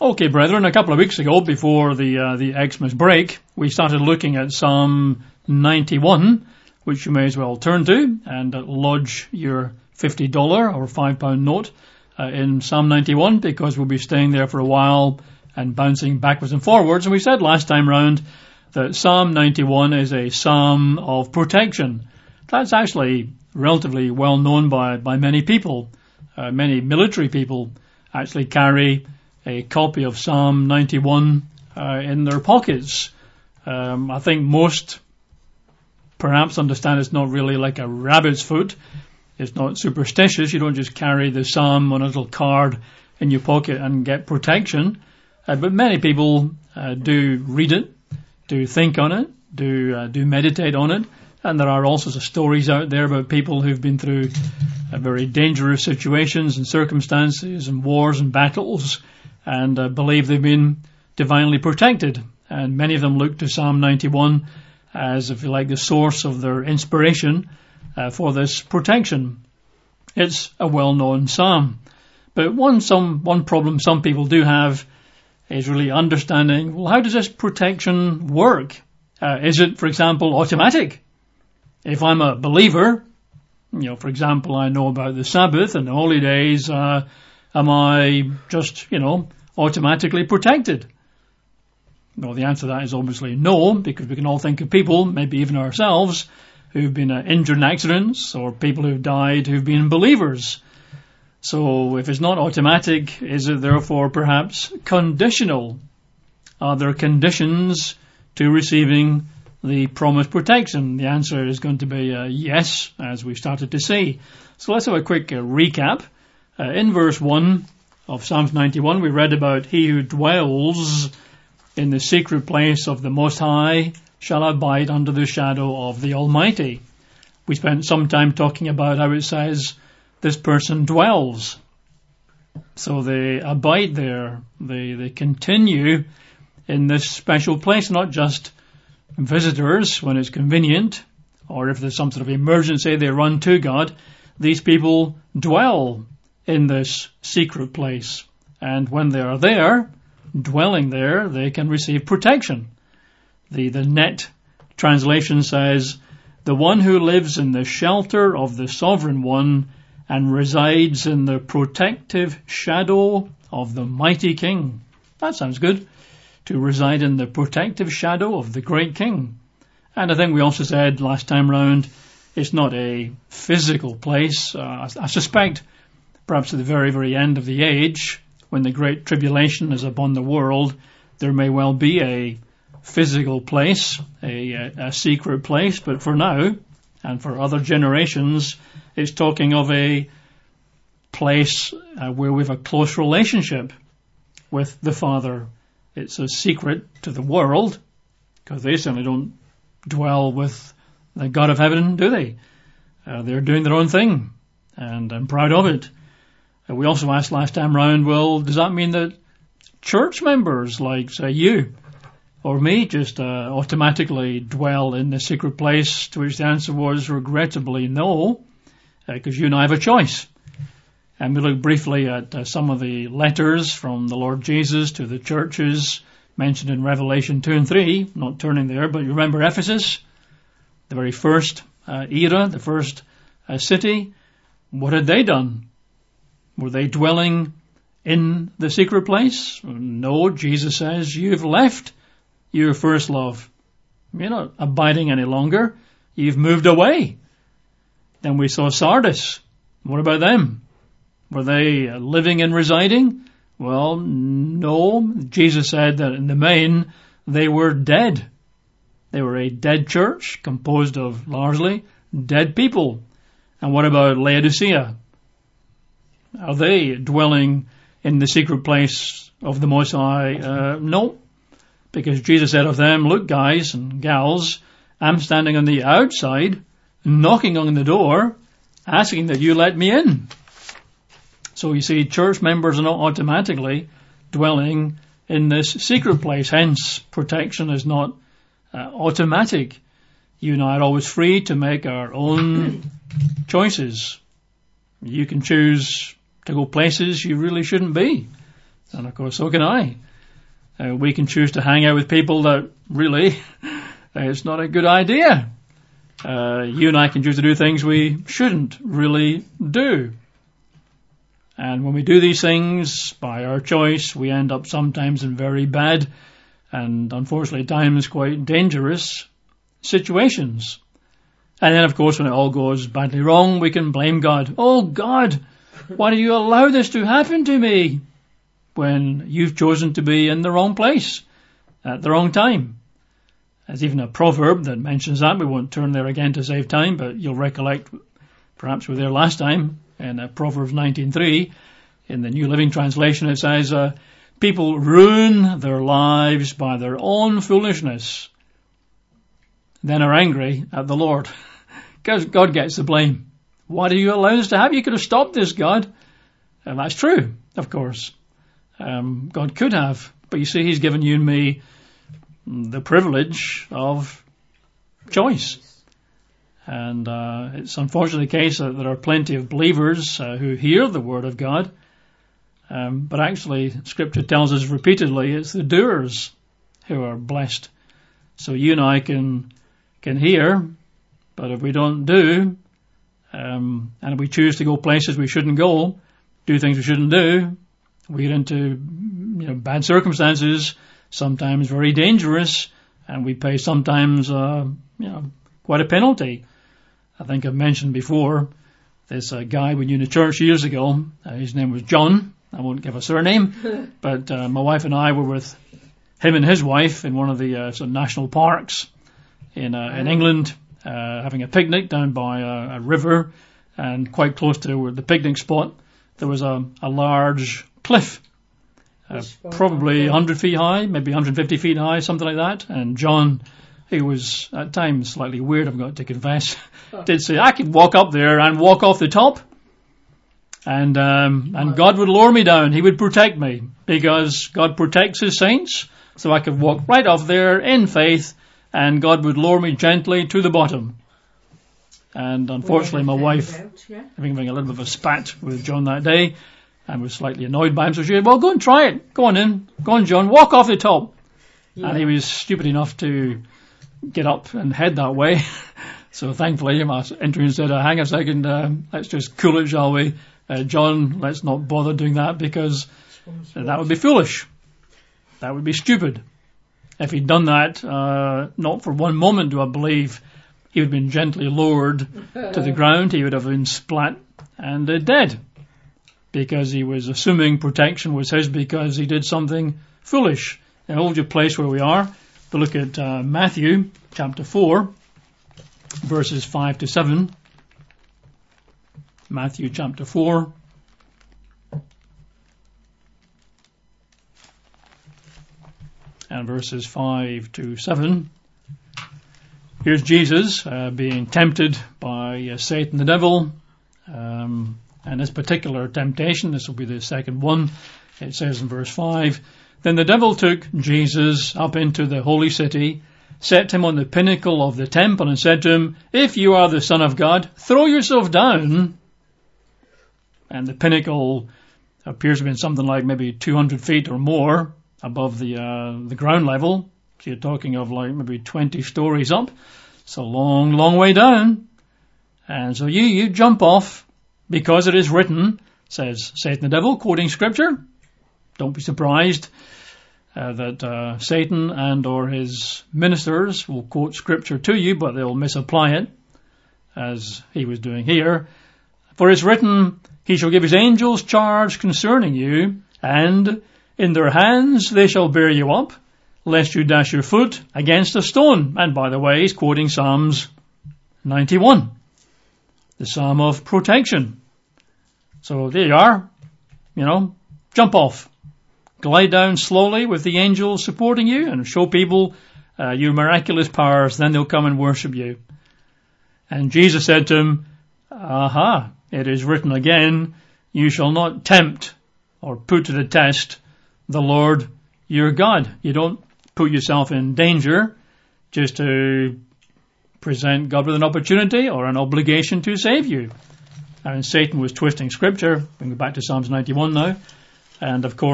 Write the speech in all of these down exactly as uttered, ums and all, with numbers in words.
Okay, brethren, a couple of weeks ago, before the uh, the Xmas break, we started looking at Psalm ninety-one, which you may as well turn to and uh, lodge your fifty dollars or five pound note uh, in Psalm ninety-one, because we'll be staying there for a while and bouncing backwards and forwards. And we said last time round that Psalm ninety-one is a psalm of protection. That's actually relatively well known by, by many people. Uh, many military people actually carry a copy of Psalm ninety-one uh, in their pockets. Um, I think most perhaps understand it's not really like a rabbit's foot. It's not superstitious. You don't just carry the psalm on a little card in your pocket and get protection. Uh, but many people uh, do read it, do think on it, do uh, do meditate on it. And there are all sorts of stories out there about people who've been through uh, very dangerous situations and circumstances and wars and battles, and uh, believe they've been divinely protected. And many of them look to Psalm ninety-one as, if you like, the source of their inspiration uh, for this protection. It's a well-known psalm. But one some one problem some people do have is really understanding, well, how does this protection work? Uh, is it, for example, automatic? If I'm a believer, you know, for example, I know about the Sabbath and the holy days, uh, am I just, you know, automatically protected? Well, the answer to that is obviously no, because we can all think of people, maybe even ourselves, who've been uh, injured in accidents, or people who've died who've been believers. So if it's not automatic, is it therefore perhaps conditional? Are there conditions to receiving the promised protection? The answer is going to be uh, yes, as we started to see. So let's have a quick uh, recap. Uh, in verse one of Psalms ninety-one, we read about he who dwells in the secret place of the Most High shall abide under the shadow of the Almighty. We spent some time talking about how it says this person dwells. So they abide there. They, they continue in this special place, not just visitors when it's convenient, or if there's some sort of emergency, they run to God. These people dwell in this secret place. And when they are there, dwelling there, they can receive protection. The, the Net translation says, the one who lives in the shelter of the Sovereign One and resides in the protective shadow of the mighty King. That sounds good. To reside in the protective shadow of the great King. And I think we also said last time round, it's not a physical place. Uh, I, I suspect perhaps at the very, very end of the age, when the great tribulation is upon the world, there may well be a physical place, a, a, a secret place. But for now, and for other generations, it's talking of a place uh, where we have a close relationship with the Father. It's a secret to the world, because they certainly don't dwell with the God of heaven, do they? Uh, they're doing their own thing, and I'm proud of it. Uh, we also asked last time round, well, does that mean that church members like, say, you or me just uh, automatically dwell in the secret place? To which the answer was, regrettably, no, because uh, you and I have a choice. And we look briefly at uh, some of the letters from the Lord Jesus to the churches mentioned in Revelation two and three. I'm not turning there, but you remember Ephesus, the very first uh, era, the first uh, city. What had they done? Were they dwelling in the secret place? No, Jesus says, you've left your first love. You're not abiding any longer. You've moved away. Then we saw Sardis. What about them? Were they living and residing? Well, no. Jesus said that in the main, they were dead. They were a dead church composed of largely dead people. And what about Laodicea? Are they dwelling in the secret place of the Most High? Uh, no. Because Jesus said of them, look, guys and gals, I'm standing on the outside, knocking on the door, asking that you let me in. So you see, church members are not automatically dwelling in this secret place. Hence, protection is not uh, automatic. You and I are always free to make our own choices. You can choose to go places you really shouldn't be. And of course, so can I. Uh, we can choose to hang out with people that really, it's not a good idea. Uh, you and I can choose to do things we shouldn't really do. And when we do these things by our choice, we end up sometimes in very bad and unfortunately at times quite dangerous situations. And then of course when it all goes badly wrong, we can blame God. Oh God, why did you allow this to happen to me? When you've chosen to be in the wrong place at the wrong time. There's even a proverb that mentions that. We won't turn there again to save time, but you'll recollect, perhaps we were there last time, in uh, Proverbs nineteen three, in the New Living Translation, it says, uh, people ruin their lives by their own foolishness, then are angry at the Lord. Because God gets the blame. Why do you allow this to happen? You could have stopped this, God. And that's true, of course. Um, God could have, but you see, He's given you and me the privilege of choice. And uh, it's unfortunately the case that there are plenty of believers uh, who hear the Word of God, um, but actually Scripture tells us repeatedly it's the doers who are blessed. So you and I can can hear, but if we don't do, um, and if we choose to go places we shouldn't go, do things we shouldn't do, we get into, you know, bad circumstances, sometimes very dangerous, and we pay sometimes, uh, you know, quite a penalty. I think I've mentioned before, this uh, guy we knew in the church years ago, uh, his name was John. I won't give a surname, but uh, my wife and I were with him and his wife in one of the uh, sort of national parks in uh, in England, uh, having a picnic down by a, a river, and quite close to the picnic spot, there was a, a large cliff, uh, probably one hundred feet high, maybe one hundred fifty feet high, something like that. And John, who was at times slightly weird, I've got to confess, did say, I could walk up there and walk off the top, and um, and God would lower me down. He would protect me, because God protects His saints, so I could walk right off there in faith, and God would lower me gently to the bottom. And unfortunately, my wife, having a little bit of a spat with John that day, and was slightly annoyed by him, so she said, well, go and try it. Go on in. Go on, John. Walk off the top. Yeah. And he was stupid enough to get up and head that way. So thankfully, my entrance said, uh, hang a second, uh, let's just cool it, shall we? Uh, John, let's not bother doing that, because uh, that would be foolish. That would be stupid. If he'd done that, uh, not for one moment do I believe he would have been gently lowered to the ground. He would have been splat and uh, dead, because he was assuming protection was his because he did something foolish. And hold your place where we are to look at uh, Matthew chapter four, verses five to seven. Matthew chapter four. And verses five to seven. Here's Jesus uh, being tempted by uh, Satan the devil. Um, and this particular temptation, this will be the second one. It says in verse five, then the devil took Jesus up into the holy city, set him on the pinnacle of the temple, and said to him, if you are the Son of God, throw yourself down. And the pinnacle appears to have been something like maybe two hundred feet or more above the uh, the ground level. So you're talking of like maybe twenty stories up. It's a long, long way down. And so you, you jump off, because it is written, says Satan the devil, quoting Scripture. Don't be surprised uh, that uh, Satan and or his ministers will quote Scripture to you, but they'll misapply it, as he was doing here. For it's written, he shall give his angels charge concerning you, and in their hands they shall bear you up, lest you dash your foot against a stone. And by the way, he's quoting Psalms ninety-one, the Psalm of protection. So there you are, you know, jump off. Glide down slowly with the angels supporting you, and show people uh, your miraculous powers, then they'll come and worship you. And Jesus said to him, aha, it is written again, you shall not tempt or put to the test the Lord your God. You don't put yourself in danger just to present God with an opportunity or an obligation to save you. And Satan was twisting Scripture. We can go back to Psalms ninety-one now. And of course,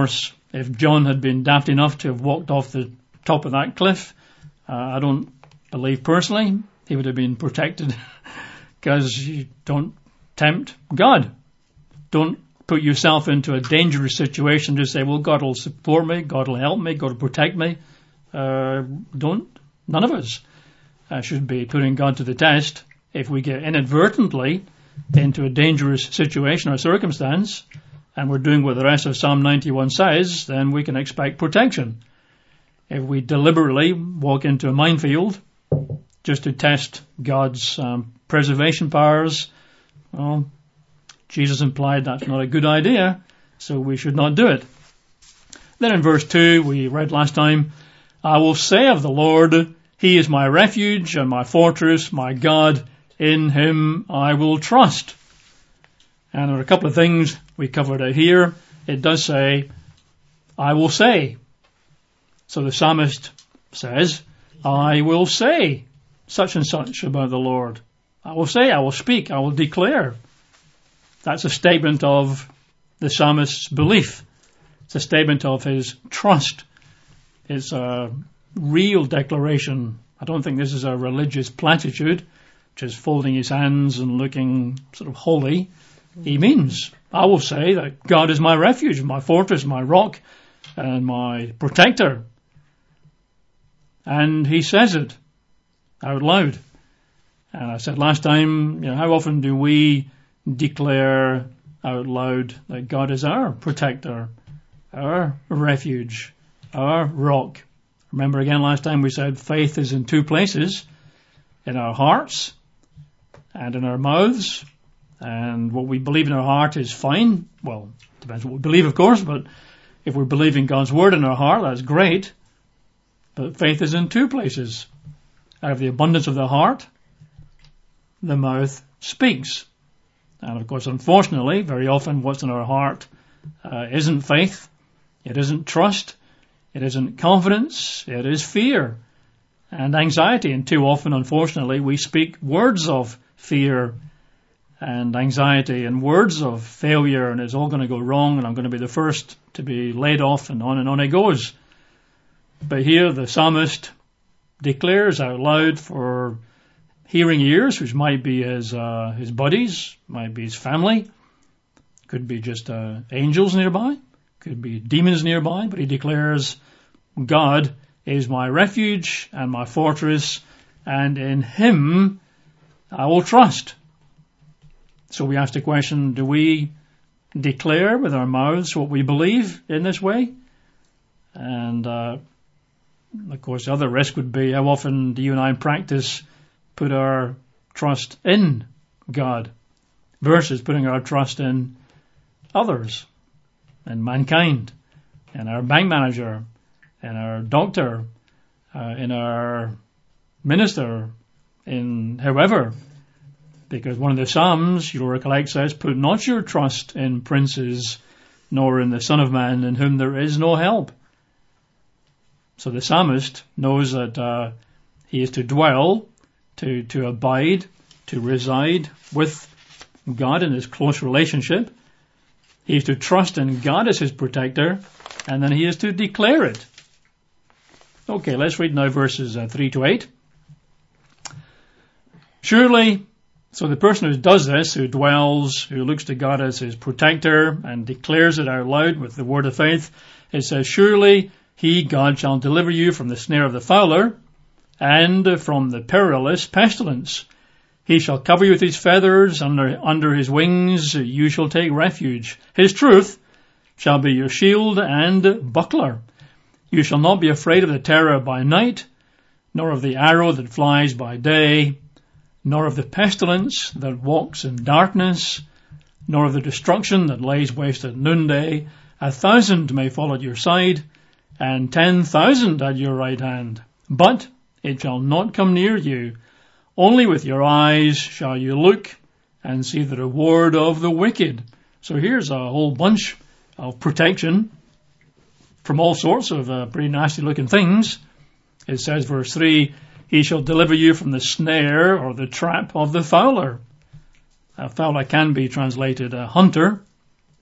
if John had been daft enough to have walked off the top of that cliff, uh, I don't believe personally he would have been protected, because you don't tempt God. Don't put yourself into a dangerous situation to say, well, God will support me, God will help me, God will protect me. Uh, don't. None of us uh, should be putting God to the test. If we get inadvertently into a dangerous situation or circumstance, and we're doing what the rest of Psalm ninety-one says, then we can expect protection. If we deliberately walk into a minefield just to test God's um, preservation powers, well, Jesus implied that's not a good idea, so we should not do it. Then in verse two, we read last time, I will say of the Lord, He is my refuge and my fortress, my God, in Him I will trust. And there are a couple of things we covered out here. It does say, I will say. So the psalmist says, I will say such and such about the Lord. I will say, I will speak, I will declare. That's a statement of the psalmist's belief. It's a statement of his trust. It's a real declaration. I don't think this is a religious platitude, just folding his hands and looking sort of holy. He means, I will say that God is my refuge, my fortress, my rock, and my protector. And he says it out loud. And I said last time, you know, how often do we declare out loud that God is our protector, our refuge, our rock? Remember again last time we said faith is in two places, in our hearts and in our mouths. And what we believe in our heart is fine. Well, depends what we believe, of course, but if we're believing God's word in our heart, that's great. But faith is in two places. Out of the abundance of the heart, the mouth speaks. And of course, unfortunately, very often what's in our heart uh, isn't faith, it isn't trust, it isn't confidence, it is fear and anxiety. And too often, unfortunately, we speak words of fear and anxiety and words of failure, and it's all going to go wrong, and I'm going to be the first to be laid off, and on and on it goes. But here the psalmist declares out loud for hearing ears, which might be his uh, his buddies, might be his family, could be just uh, angels nearby, could be demons nearby, but he declares, God is my refuge and my fortress, and in Him I will trust. So we ask the question, do we declare with our mouths what we believe in this way? And uh, of course the other risk would be, how often do you and I in practice put our trust in God versus putting our trust in others, in mankind, in our bank manager, in our doctor, uh, in our minister, in whoever. Because one of the Psalms, you'll recollect, says, put not your trust in princes, nor in the Son of Man, in whom there is no help. So the psalmist knows that uh, he is to dwell, to, to abide, to reside with God in his close relationship. He is to trust in God as his protector, and then he is to declare it. Okay, let's read now verses uh, three to eight. Surely, so the person who does this, who dwells, who looks to God as his protector and declares it out loud with the word of faith, it says, surely he, God, shall deliver you from the snare of the fowler and from the perilous pestilence. He shall cover you with his feathers, under, under his wings you shall take refuge. His truth shall be your shield and buckler. You shall not be afraid of the terror by night, nor of the arrow that flies by day, nor of the pestilence that walks in darkness, nor of the destruction that lays waste at noonday. A thousand may fall at your side, and ten thousand at your right hand, but it shall not come near you. Only with your eyes shall you look and see the reward of the wicked. So here's a whole bunch of protection from all sorts of uh, pretty nasty looking things. It says, verse three, he shall deliver you from the snare or the trap of the fowler. A fowler can be translated a hunter.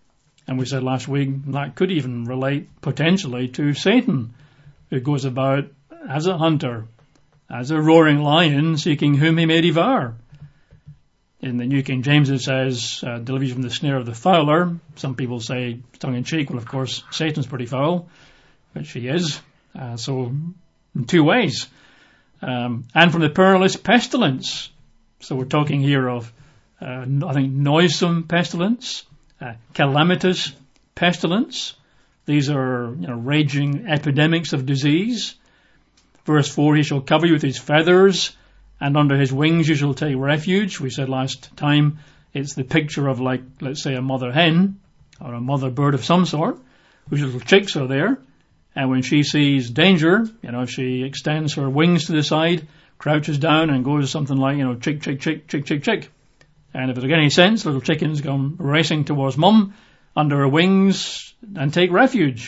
And we said last week that could even relate potentially to Satan, who goes about as a hunter, as a roaring lion, seeking whom he may devour. In the New King James it says, uh, deliver you from the snare of the fowler. Some people say, tongue-in-cheek, well, of course, Satan's pretty foul, which he is. Uh, so, in two ways. Um, and from the perilous pestilence. So we're talking here of, uh, I think, noisome pestilence, uh, calamitous pestilence. These are, you know, raging epidemics of disease. Verse four, he shall cover you with his feathers, and under his wings you shall take refuge. We said last time it's the picture of, like, let's say a mother hen or a mother bird of some sort, whose little chicks are there. And when she sees danger, you know, she extends her wings to the side, crouches down and goes something like, you know, chick, chick, chick, chick, chick, chick. And if it's got any sense, little chickens come racing towards mum under her wings and take refuge.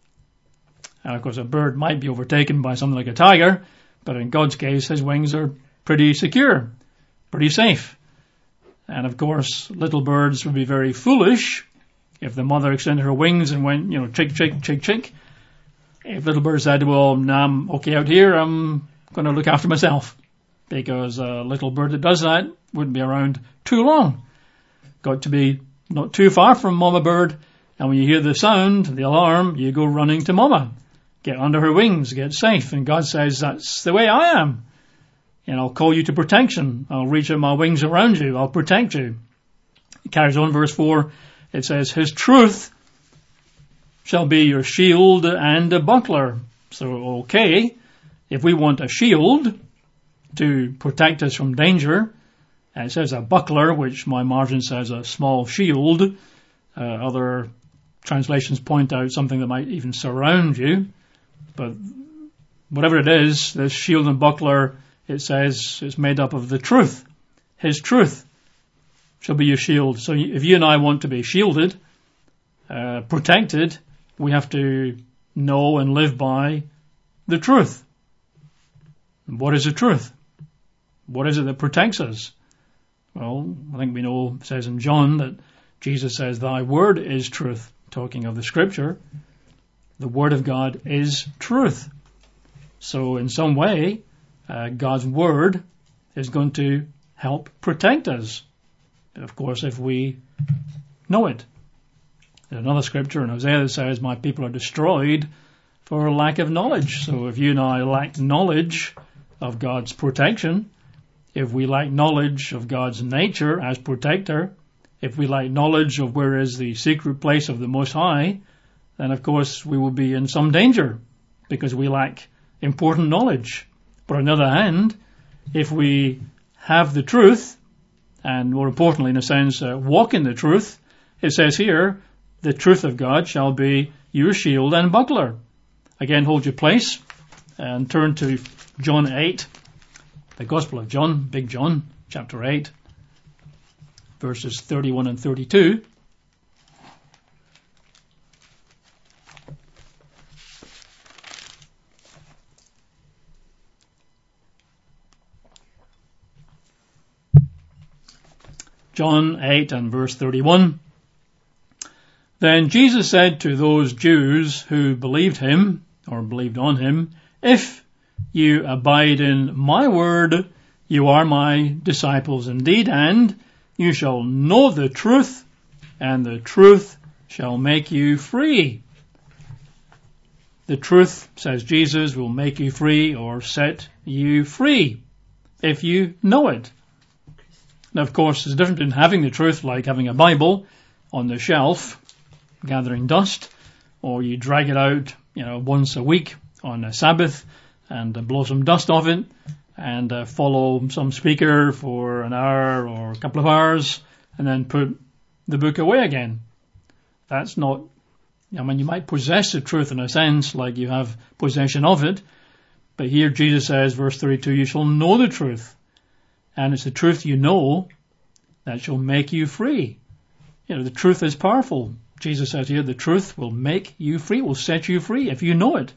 And of course a bird might be overtaken by something like a tiger, but in God's case his wings are pretty secure, pretty safe. And of course little birds would be very foolish if the mother extended her wings and went, you know, chick, chick, chick, chick. If little bird said, well, nah, I'm okay out here, I'm going to look after myself. Because a little bird that does that wouldn't be around too long. Got to be not too far from mama bird, and when you hear the sound, the alarm, you go running to mama. Get under her wings, get safe. And God says, that's the way I am. And I'll call you to protection. I'll reach out my wings around you. I'll protect you. It carries on, verse four. It says, his truth shall be your shield and a buckler. So, okay, if we want a shield to protect us from danger, and it says a buckler, which my margin says a small shield. Uh, other translations point out something that might even surround you. But whatever it is, this shield and buckler, it says, is made up of the truth. His truth shall be your shield. So if you and I want to be shielded, uh, protected, we have to know and live by the truth. What is the truth? What is it that protects us? Well, I think we know, it says in John, that Jesus says, thy word is truth. Talking of the scripture, the word of God is truth. So in some way, uh, God's word is going to help protect us. Of course, if we know it. There's another scripture in Hosea that says, my people are destroyed for lack of knowledge. So if you and I lack knowledge of God's protection, if we lack knowledge of God's nature as protector, if we lack knowledge of where is the secret place of the Most High, then of course we will be in some danger because we lack important knowledge. But on the other hand, if we have the truth, and more importantly in a sense, uh, walk in the truth, it says here, the truth of God shall be your shield and buckler. Again, hold your place and turn to John eight, the Gospel of John, Big John, chapter eight, verses thirty-one and thirty-two. John eight and verse thirty-one. Then Jesus said to those Jews who believed him, or believed on him, if you abide in my word, you are my disciples indeed, and you shall know the truth, and the truth shall make you free. The truth, says Jesus, will make you free or set you free if you know it. Now, of course, there's a difference in having the truth, like having a Bible on the shelf, gathering dust, or you drag it out, you know, once a week on a Sabbath and uh, blow some dust off it and uh, follow some speaker for an hour or a couple of hours and then put the book away again. That's not, I mean, you might possess the truth in a sense, like you have possession of it, but here Jesus says, verse thirty-two, you shall know the truth, and it's the truth you know that shall make you free. You know, the truth is powerful. Jesus says here, the truth will make you free, will set you free if you know it.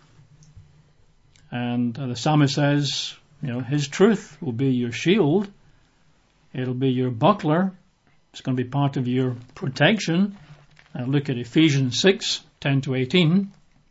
And uh, the psalmist says, you know, his truth will be your shield. It'll be your buckler. It's going to be part of your protection. uh, look at Ephesians six, ten to eighteen.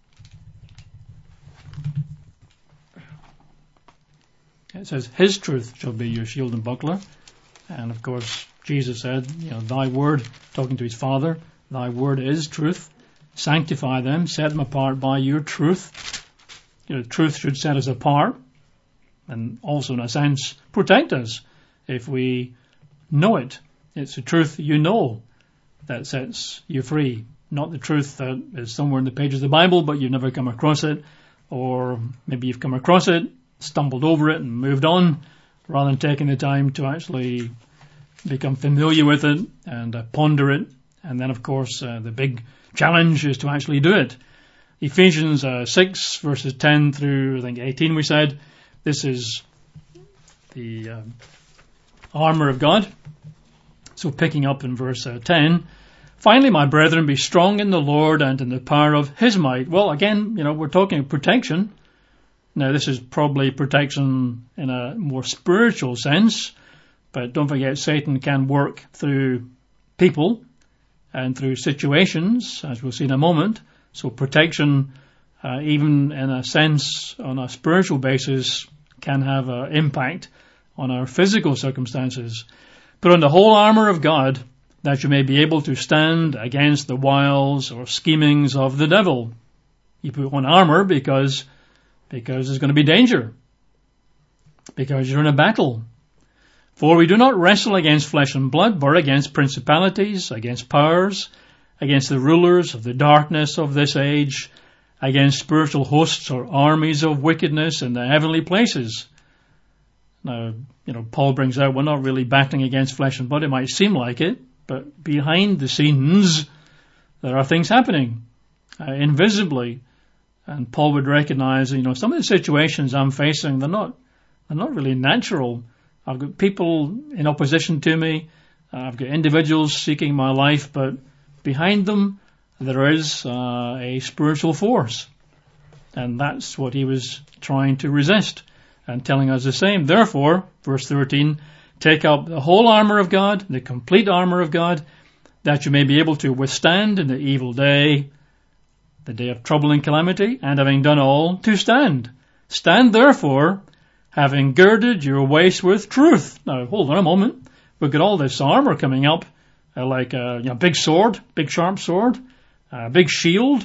It says, his truth shall be your shield and buckler. And of course, Jesus said, you know, thy word, talking to his Father, thy word is truth. Sanctify them, set them apart by your truth. You know, truth should set us apart and also, in a sense, protect us if we know it. It's the truth you know that sets you free, not the truth that is somewhere in the pages of the Bible, but you've never come across it, or maybe you've come across it, stumbled over it and moved on, rather than taking the time to actually become familiar with it and uh, ponder it. And then, of course, uh, the big challenge is to actually do it. Ephesians uh, six, verses ten through, I think, eighteen, we said, this is the uh, armour of God. So picking up in verse uh, ten, finally, my brethren, be strong in the Lord and in the power of his might. Well, again, you know, we're talking of protection. Now, this is probably protection in a more spiritual sense, but don't forget, Satan can work through people and through situations, as we'll see in a moment. So protection, uh, even in a sense, on a spiritual basis, can have an impact on our physical circumstances. Put on the whole armour of God, that you may be able to stand against the wiles or schemings of the devil. You put on armour because because there's going to be danger, because you're in a battle. For we do not wrestle against flesh and blood, but against principalities, against powers, against the rulers of the darkness of this age, against spiritual hosts or armies of wickedness in the heavenly places. Now, you know, Paul brings out we're not really battling against flesh and blood. It might seem like it, but behind the scenes, there are things happening uh, invisibly. And Paul would recognize, you know, some of the situations I'm facing, they're not, they're not really natural. I've got people in opposition to me. Uh, I've got individuals seeking my life, but behind them, there is uh, a spiritual force. And that's what he was trying to resist and telling us the same. Therefore, verse thirteen, take up the whole armour of God, the complete armour of God, that you may be able to withstand in the evil day, the day of trouble and calamity, and having done all, to stand. Stand therefore, having girded your waist with truth. Now, hold on a moment. We've got all this armour coming up, uh, like a you know, big sword, big sharp sword, a big shield.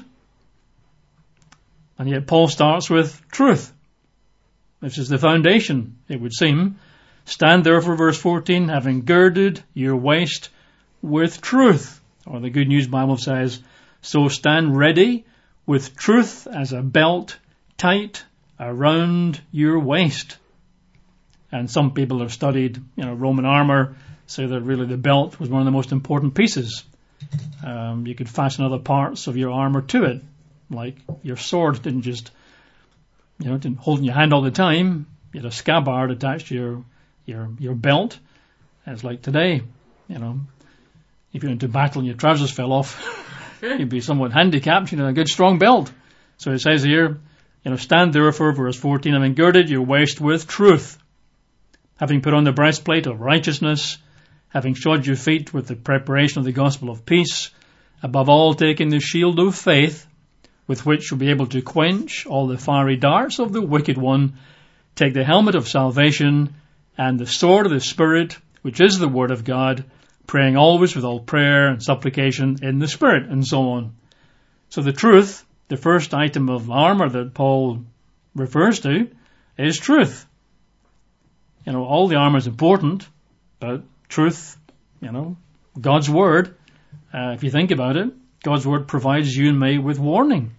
And yet Paul starts with truth. This is the foundation, it would seem. Stand therefore, verse fourteen, having girded your waist with truth. Or the Good News Bible says, so stand ready with truth as a belt tight around your waist. And some people have studied, you know, Roman armour, say that really the belt was one of the most important pieces. Um, you could fasten other parts of your armour to it, like your sword didn't just, you know, didn't hold in your hand all the time. You had a scabbard attached to your your your belt. It's like today, you know, if you're into battle and your trousers fell off, you'd be somewhat handicapped. You know, a good strong belt. So it says here, you know, stand therefore, verse fourteen, having girded your waist with truth, having put on the breastplate of righteousness, having shod your feet with the preparation of the gospel of peace, above all taking the shield of faith, with which you'll be able to quench all the fiery darts of the wicked one. Take the helmet of salvation and the sword of the Spirit, which is the word of God, praying always with all prayer and supplication in the Spirit, and so on. So the truth, the first item of armour that Paul refers to, is truth. You know, all the armour is important, but truth, you know, God's word, uh, if you think about it, God's word provides you and me with warning,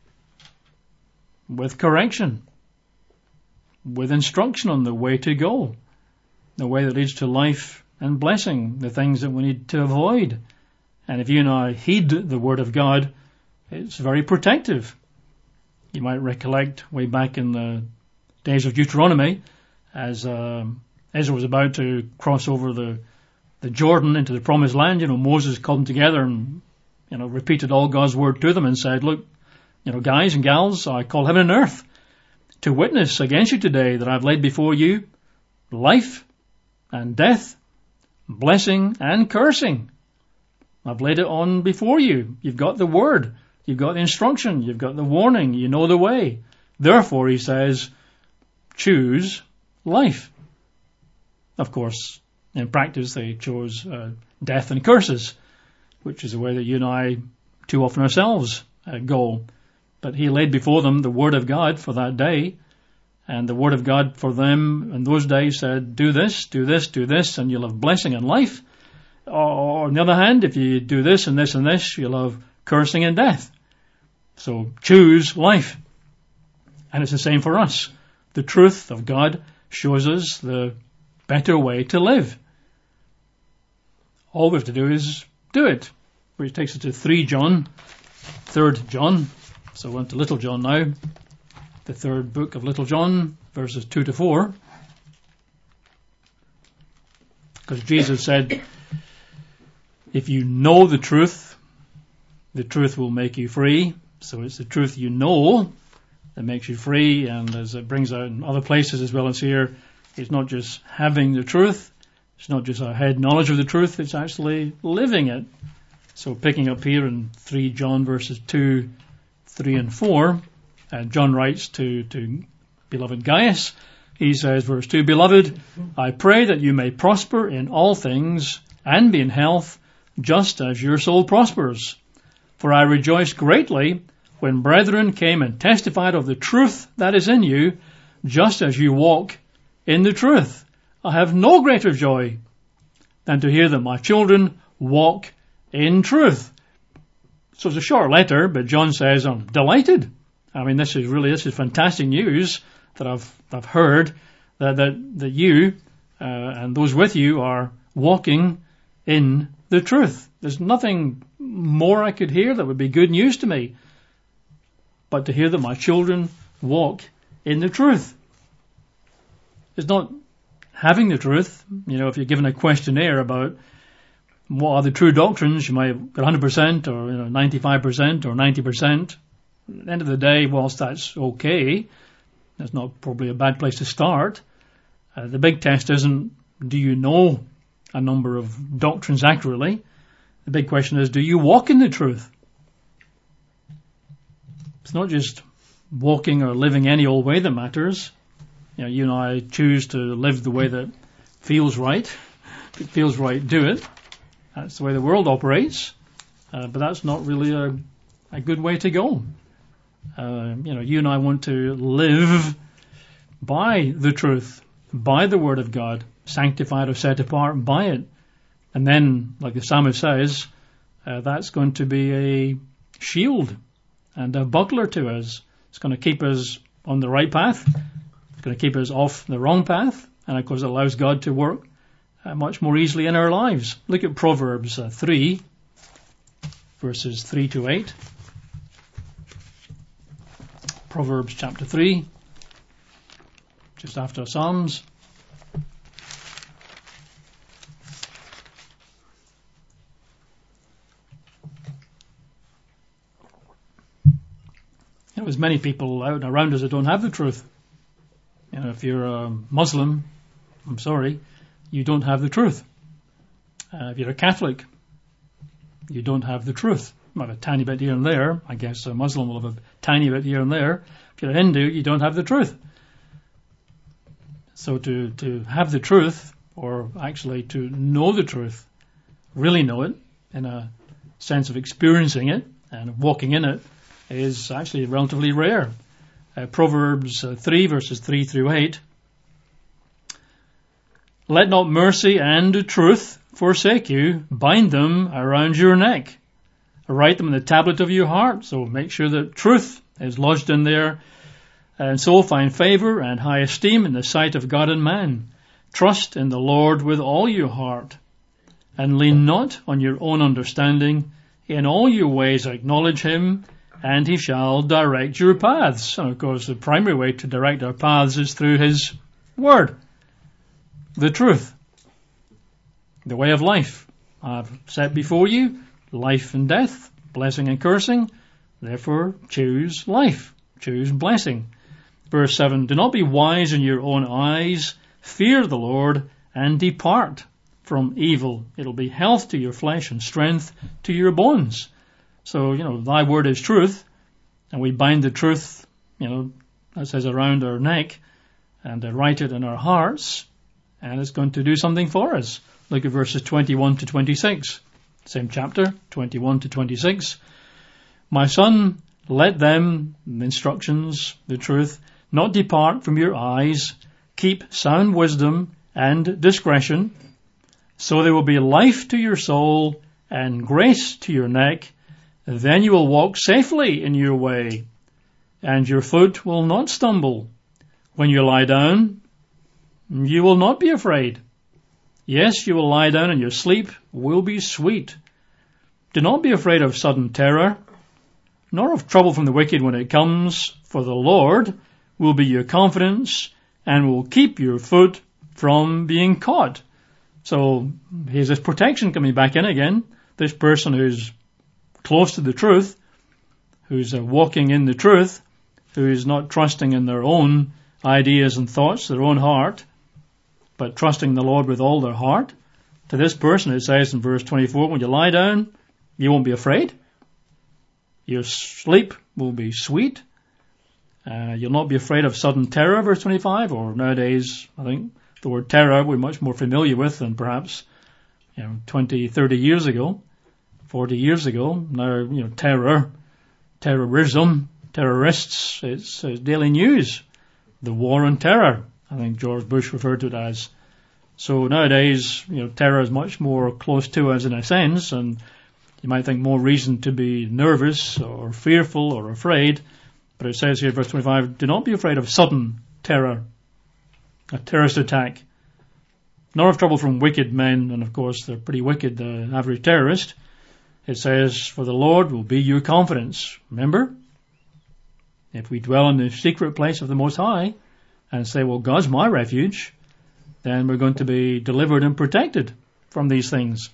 with correction, with instruction on the way to go, the way that leads to life and blessing, the things that we need to avoid. And if you and I heed the word of God, it's very protective. You might recollect way back in the days of Deuteronomy, as uh, Ezra was about to cross over the the Jordan into the promised land, you know, Moses called them together and, you know, repeated all God's word to them and said, look, you know, guys and gals, I call heaven and earth to witness against you today that I've laid before you life and death, blessing and cursing. I've laid it on before you. You've got the word. You've got the instruction. You've got the warning. You know the way. Therefore, he says, choose life. Of course, in practice, they chose uh, death and curses, which is the way that you and I too often ourselves uh, go. But he laid before them the word of God for that day. And the word of God for them in those days said, do this, do this, do this, and you'll have blessing and life. Or on the other hand, if you do this and this and this, you'll have cursing and death. So choose life. And it's the same for us. The truth of God shows us the better way to live. All we have to do is do it. Which takes us to three John, third John. So we're on to Little John now. The third book of Little John, verses two to four. Because Jesus said, if you know the truth, the truth will make you free. So it's the truth you know that makes you free. And as it brings out in other places as well as here, it's not just having the truth. It's not just our head knowledge of the truth. It's actually living it. So picking up here in three John verses two, three and four, uh, John writes to, to beloved Gaius. He says, verse two, Beloved, I pray that you may prosper in all things and be in health, just as your soul prospers. For I rejoiced greatly when brethren came and testified of the truth that is in you, just as you walk in the truth. I have no greater joy than to hear that my children walk in truth. So it's a short letter, but John says, I'm delighted. I mean, this is really, this is fantastic news that I've, I've heard that, that, that you, uh, and those with you are walking in the truth. There's nothing more I could hear that would be good news to me, but to hear that my children walk in the truth. It's not having the truth. You know, if you're given a questionnaire about what are the true doctrines, you might get one hundred percent or you know, ninety-five percent or ninety percent. At the end of the day, whilst that's okay, that's not probably a bad place to start. Uh, the big test isn't, do you know a number of doctrines accurately? The big question is, do you walk in the truth? It's not just walking or living any old way that matters. You know, you and I choose to live the way that feels right. If it feels right, do it. That's the way the world operates. Uh, but that's not really a, a good way to go. Uh, you know, you and I want to live by the truth, by the Word of God, sanctified or set apart by it. And then, like the psalmist says, uh, that's going to be a shield and a buckler to us. It's going to keep us on the right path. It's going to keep us off the wrong path. And of course, it allows God to work uh, much more easily in our lives. Look at Proverbs uh, three, verses three to eight. Proverbs chapter three, just after Psalms. You know, there's many people out and around us that don't have the truth. You know, if you're a Muslim, I'm sorry, you don't have the truth. Uh, if you're a Catholic, you don't have the truth. You might have a tiny bit here and there. I guess a Muslim will have a tiny bit here and there. If you're a Hindu, you don't have the truth. So to, to have the truth, or actually to know the truth, really know it, in a sense of experiencing it and walking in it, is actually relatively rare. Uh, Proverbs uh, three, verses three through eight. Let not mercy and truth forsake you. Bind them around your neck. Write them in the tablet of your heart. So make sure that truth is lodged in there. And so find favor and high esteem in the sight of God and man. Trust in the Lord with all your heart. And lean not on your own understanding. In all your ways acknowledge him, and he shall direct your paths. And of course, the primary way to direct our paths is through his word. The truth. The way of life. I've set before you life and death, blessing and cursing. Therefore, choose life. Choose blessing. Verse seven, do not be wise in your own eyes. Fear the Lord and depart from evil. It'll be health to your flesh and strength to your bones. So, you know, thy word is truth, and we bind the truth, you know, that says around our neck, and uh, write it in our hearts, and it's going to do something for us. Look at verses twenty-one to twenty-six. Same chapter, twenty-one to twenty-six. My son, let them, the instructions, the truth, not depart from your eyes. Keep sound wisdom and discretion, so there will be life to your soul and grace to your neck. Then you will walk safely in your way, and your foot will not stumble. When you lie down, you will not be afraid. Yes, you will lie down, and your sleep will be sweet. Do not be afraid of sudden terror, nor of trouble from the wicked when it comes, for the Lord will be your confidence and will keep your foot from being caught. So here's this protection coming back in again. This person who's close to the truth, who's uh, walking in the truth, who is not trusting in their own ideas and thoughts, their own heart, but trusting the Lord with all their heart. To this person, it says in verse twenty-four, when you lie down, you won't be afraid. Your sleep will be sweet. Uh, you'll not be afraid of sudden terror, verse twenty-five, or nowadays, I think, the word terror we're much more familiar with than perhaps, you know, twenty, thirty years ago, forty years ago. Now, you know, terror, terrorism, terrorists, it's, it's daily news. The war on terror, I think George Bush referred to it as. So nowadays, you know, terror is much more close to us in a sense, and you might think more reason to be nervous or fearful or afraid. But it says here, verse twenty-five, do not be afraid of sudden terror, a terrorist attack, nor of trouble from wicked men. And of course, they're pretty wicked, the average terrorist. It says, for the Lord will be your confidence. Remember? If we dwell in the secret place of the Most High and say, well, God's my refuge, then we're going to be delivered and protected from these things.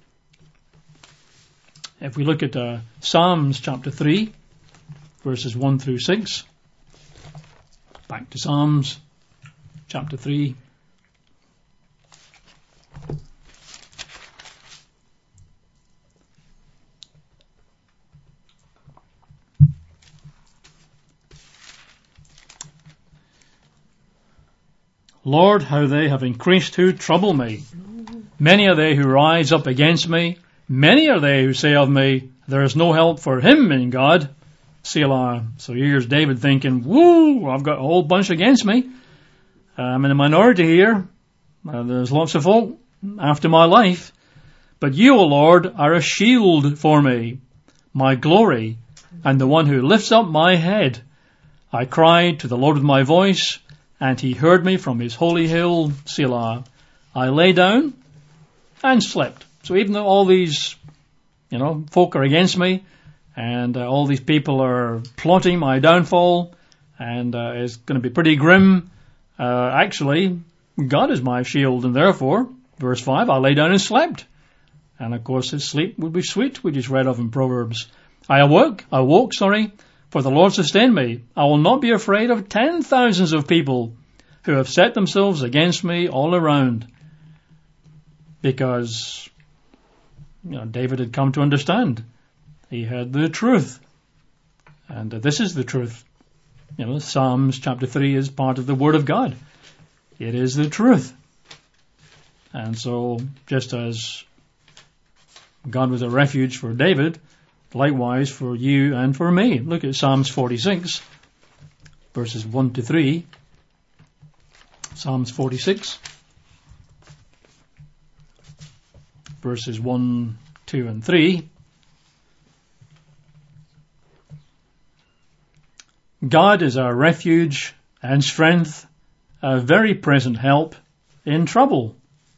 If we look at uh, Psalms chapter three, verses one through six, back to Psalms chapter three. Lord, how they have increased who trouble me. Many are they who rise up against me. Many are they who say of me, there is no help for him in God. Selah. So here's David thinking, woo, I've got a whole bunch against me. I'm in a minority here. Uh, there's lots of folk after my life. But you, O Lord, are a shield for me, my glory, and the one who lifts up my head. I cried to the Lord with my voice, and he heard me from his holy hill, Selah. I lay down and slept. So even though all these, you know, folk are against me, and uh, all these people are plotting my downfall, and uh, it's going to be pretty grim, uh, actually, God is my shield, and therefore, verse five, I lay down and slept. And of course his sleep would be sweet, we just read of in Proverbs. I awoke, I woke, sorry, for the Lord sustained me. I will not be afraid of ten thousands of people who have set themselves against me all around. Because, you know, David had come to understand. He had the truth. And uh, this is the truth. You know, Psalms chapter three is part of the Word of God. It is the truth. And so, just as God was a refuge for David, likewise for you and for me. Look at Psalms forty-six, verses one to three. Psalms forty-six, verses one, two, and three. God is our refuge and strength, a very present help in trouble.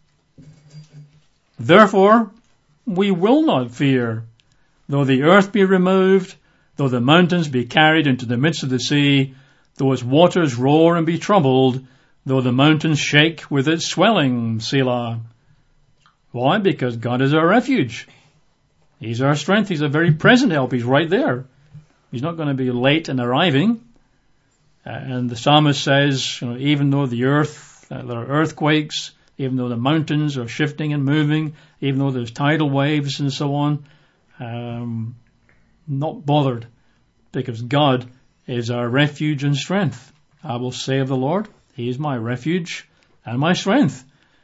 Therefore, we will not fear, though the earth be removed, though the mountains be carried into the midst of the sea, though its waters roar and be troubled, though the mountains shake with its swelling, Selah. Why? Because God is our refuge. He's our strength. He's a very present help. He's right there. He's not going to be late in arriving. Uh, and the psalmist says, you know, even though the earth, uh, there are earthquakes, even though the mountains are shifting and moving, even though there's tidal waves and so on. Um, not bothered, because God is our refuge and strength. I will say of the Lord, He is my refuge and my strength.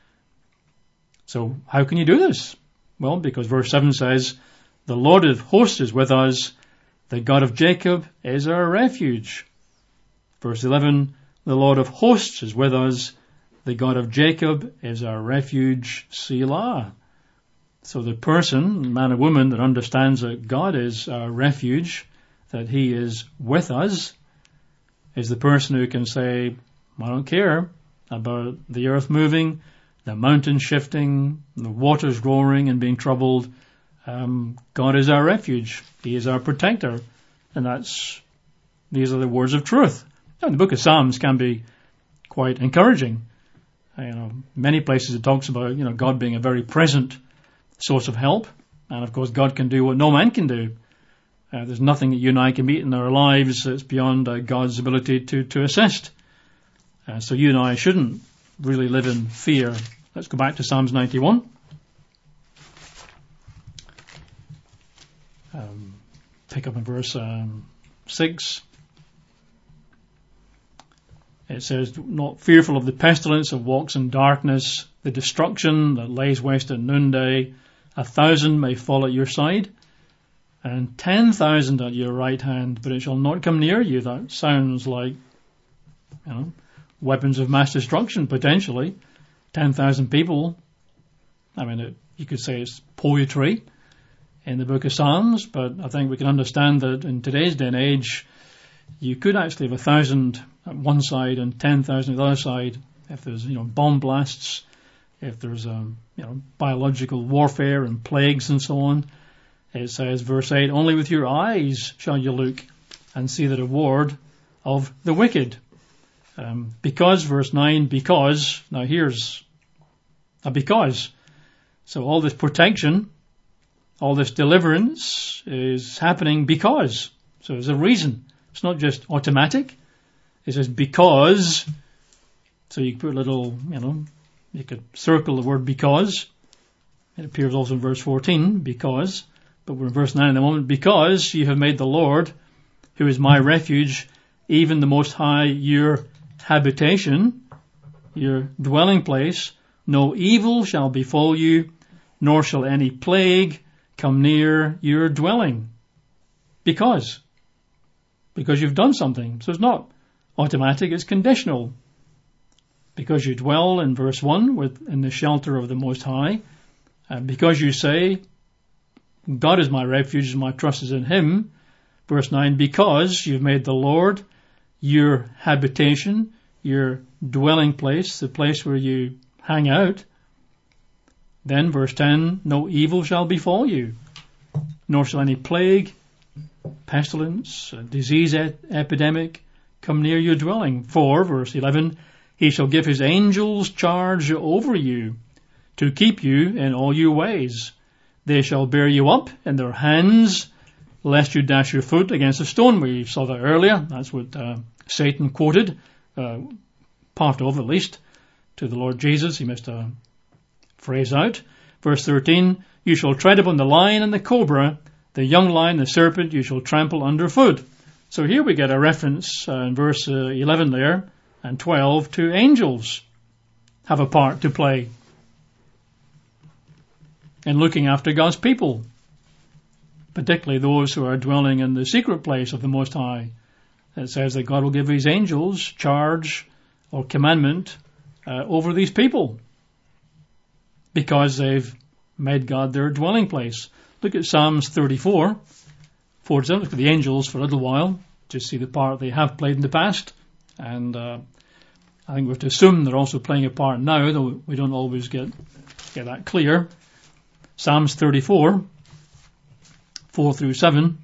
So how can you do this? Well, because verse seven says, the Lord of hosts is with us, the God of Jacob is our refuge. Verse eleven, the Lord of hosts is with us, the God of Jacob is our refuge, Selah. So the person, man or woman, that understands that God is our refuge, that He is with us, is the person who can say, I don't care about the earth moving, the mountains shifting, the waters roaring and being troubled. Um, God is our refuge. He is our protector. And that's, these are the words of truth. Now, the book of Psalms can be quite encouraging. You know, many places it talks about, you know, God being a very present source of help. And of course, God can do what no man can do. Uh, there's nothing that you and I can meet in our lives that's beyond uh, God's ability to, to assist. Uh, so you and I shouldn't really live in fear. Let's go back to Psalms ninety-one. Um, pick up in verse um, six. It says, not fearful of the pestilence that walks in darkness, the destruction that lays waste at noonday. A thousand may fall at your side, and ten thousand at your right hand, but it shall not come near you. That sounds like, you know, weapons of mass destruction, potentially. Ten thousand people. I mean, it, you could say it's poetry in the book of Psalms, but I think we can understand that in today's day and age, you could actually have a thousand at one side and ten thousand at the other side. If there's, you know, bomb blasts, if there's, um, you know, biological warfare and plagues and so on. It says, verse eight, only with your eyes shall you look and see the reward of the wicked. Um, because, verse nine, because, now here's a because. So all this protection, all this deliverance is happening because. So there's a reason. It's not just automatic. It says because. So you put a little, you know, you could circle the word because. It appears also in verse fourteen, because. But we're in verse nine at the moment. Because you have made the Lord, who is my refuge, even the Most High, your habitation, your dwelling place, no evil shall befall you, nor shall any plague come near your dwelling. Because. Because you've done something. So it's not automatic, it's conditional. Because you dwell, in verse one, with, in the shelter of the Most High, and because you say, God is my refuge and my trust is in Him. Verse nine, because you've made the Lord your habitation, your dwelling place, the place where you hang out. Then verse ten, no evil shall befall you, nor shall any plague, pestilence, disease, e- epidemic come near your dwelling. For, verse eleven, He shall give His angels charge over you to keep you in all your ways. They shall bear you up in their hands, lest you dash your foot against a stone. We saw that earlier. That's what uh, Satan quoted, uh, part of at least, to the Lord Jesus. He missed a phrase out. Verse thirteen, you shall tread upon the lion and the cobra, the young lion, the serpent, you shall trample underfoot. So here we get a reference uh, in verse uh, eleven there and twelve to angels have a part to play in looking after God's people, particularly those who are dwelling in the secret place of the Most High. It says that God will give His angels charge or commandment uh, over these people because they've made God their dwelling place. Look at Psalms thirty-four. Forward to look at the angels for a little while, just see the part they have played in the past. And uh, I think we have to assume they're also playing a part now, though we don't always get, get that clear. Psalms thirty-four, four through seven.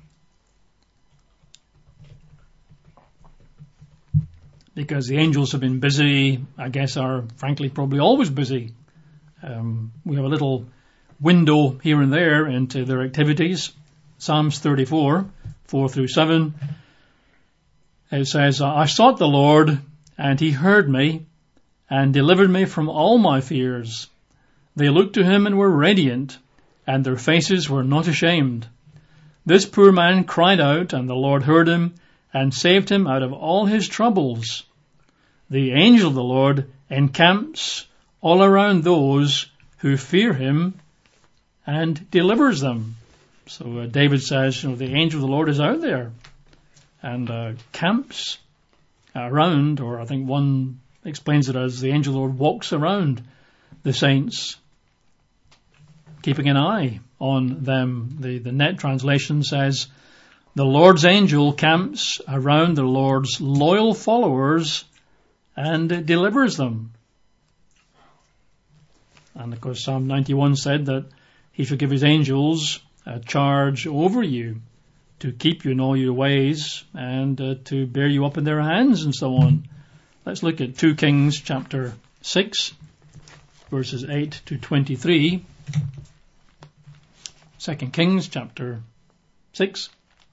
Because the angels have been busy, I guess are frankly probably always busy. Um, we have a little window here and there into their activities. Psalms thirty-four, four through seven. It says, I sought the Lord, and He heard me, and delivered me from all my fears. They looked to him and were radiant, and their faces were not ashamed. This poor man cried out, and the Lord heard him, and saved him out of all his troubles. The angel of the Lord encamps all around those who fear him and delivers them. So uh, David says, you know, the angel of the Lord is out there and uh, camps around, or I think one explains it as the angel of the Lord walks around the saints, keeping an eye on them. The, the Net translation says, the Lord's angel camps around the Lord's loyal followers and delivers them. And of course Psalm ninety-one said that he shall give his angels a charge over you to keep you in all your ways and uh, to bear you up in their hands and so on. Let's look at Second Kings chapter six, verses eight to twenty-three. Second Kings chapter six.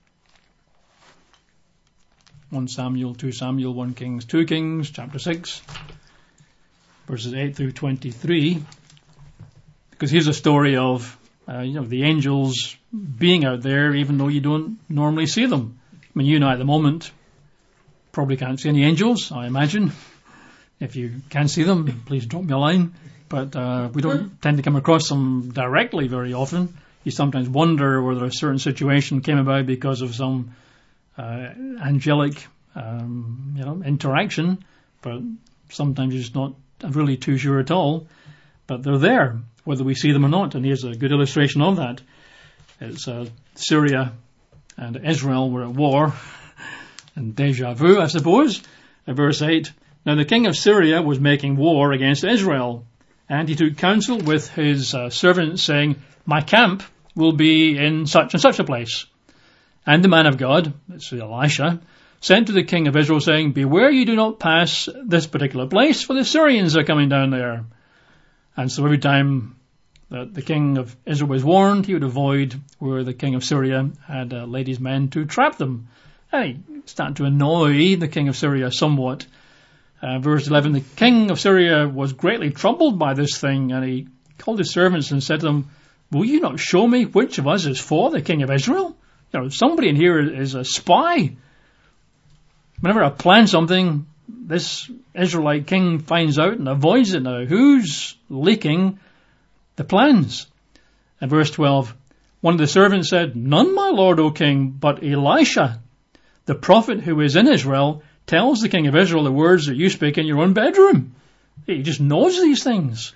One Samuel, two Samuel, one Kings, two Kings, chapter six, verses eight through twenty-three. Because here's a story of, uh, you know, the angels being out there even though you don't normally see them. I mean, you and I at the moment probably can't see any angels, I imagine. If you can see them, please drop me a line. But uh, we don't tend to come across them directly very often. You sometimes wonder whether a certain situation came about because of some uh, angelic, um, you know, interaction, but sometimes you're just not really too sure at all. But they're there, whether we see them or not. And here's a good illustration of that. It's uh, Syria and Israel were at war, and deja vu, I suppose. At verse eight, now the king of Syria was making war against Israel, and he took counsel with his uh, servants, saying, my camp will be in such and such a place. And the man of God, it's Elisha, sent to the king of Israel, saying, beware you do not pass this particular place, for the Syrians are coming down there. And so every time that the king of Israel was warned, he would avoid where the king of Syria had uh, laid his men to trap them. And he started to annoy the king of Syria somewhat. Uh, verse eleven, the king of Syria was greatly troubled by this thing, and he called his servants and said to them, will you not show me which of us is for the king of Israel? You know, somebody in here is a spy. Whenever I plan something, this Israelite king finds out and avoids it now. Who's leaking the plans? And verse twelve, one of the servants said, none, my lord, O king, but Elisha, the prophet who is in Israel, tells the king of Israel the words that you speak in your own bedroom. He just knows these things.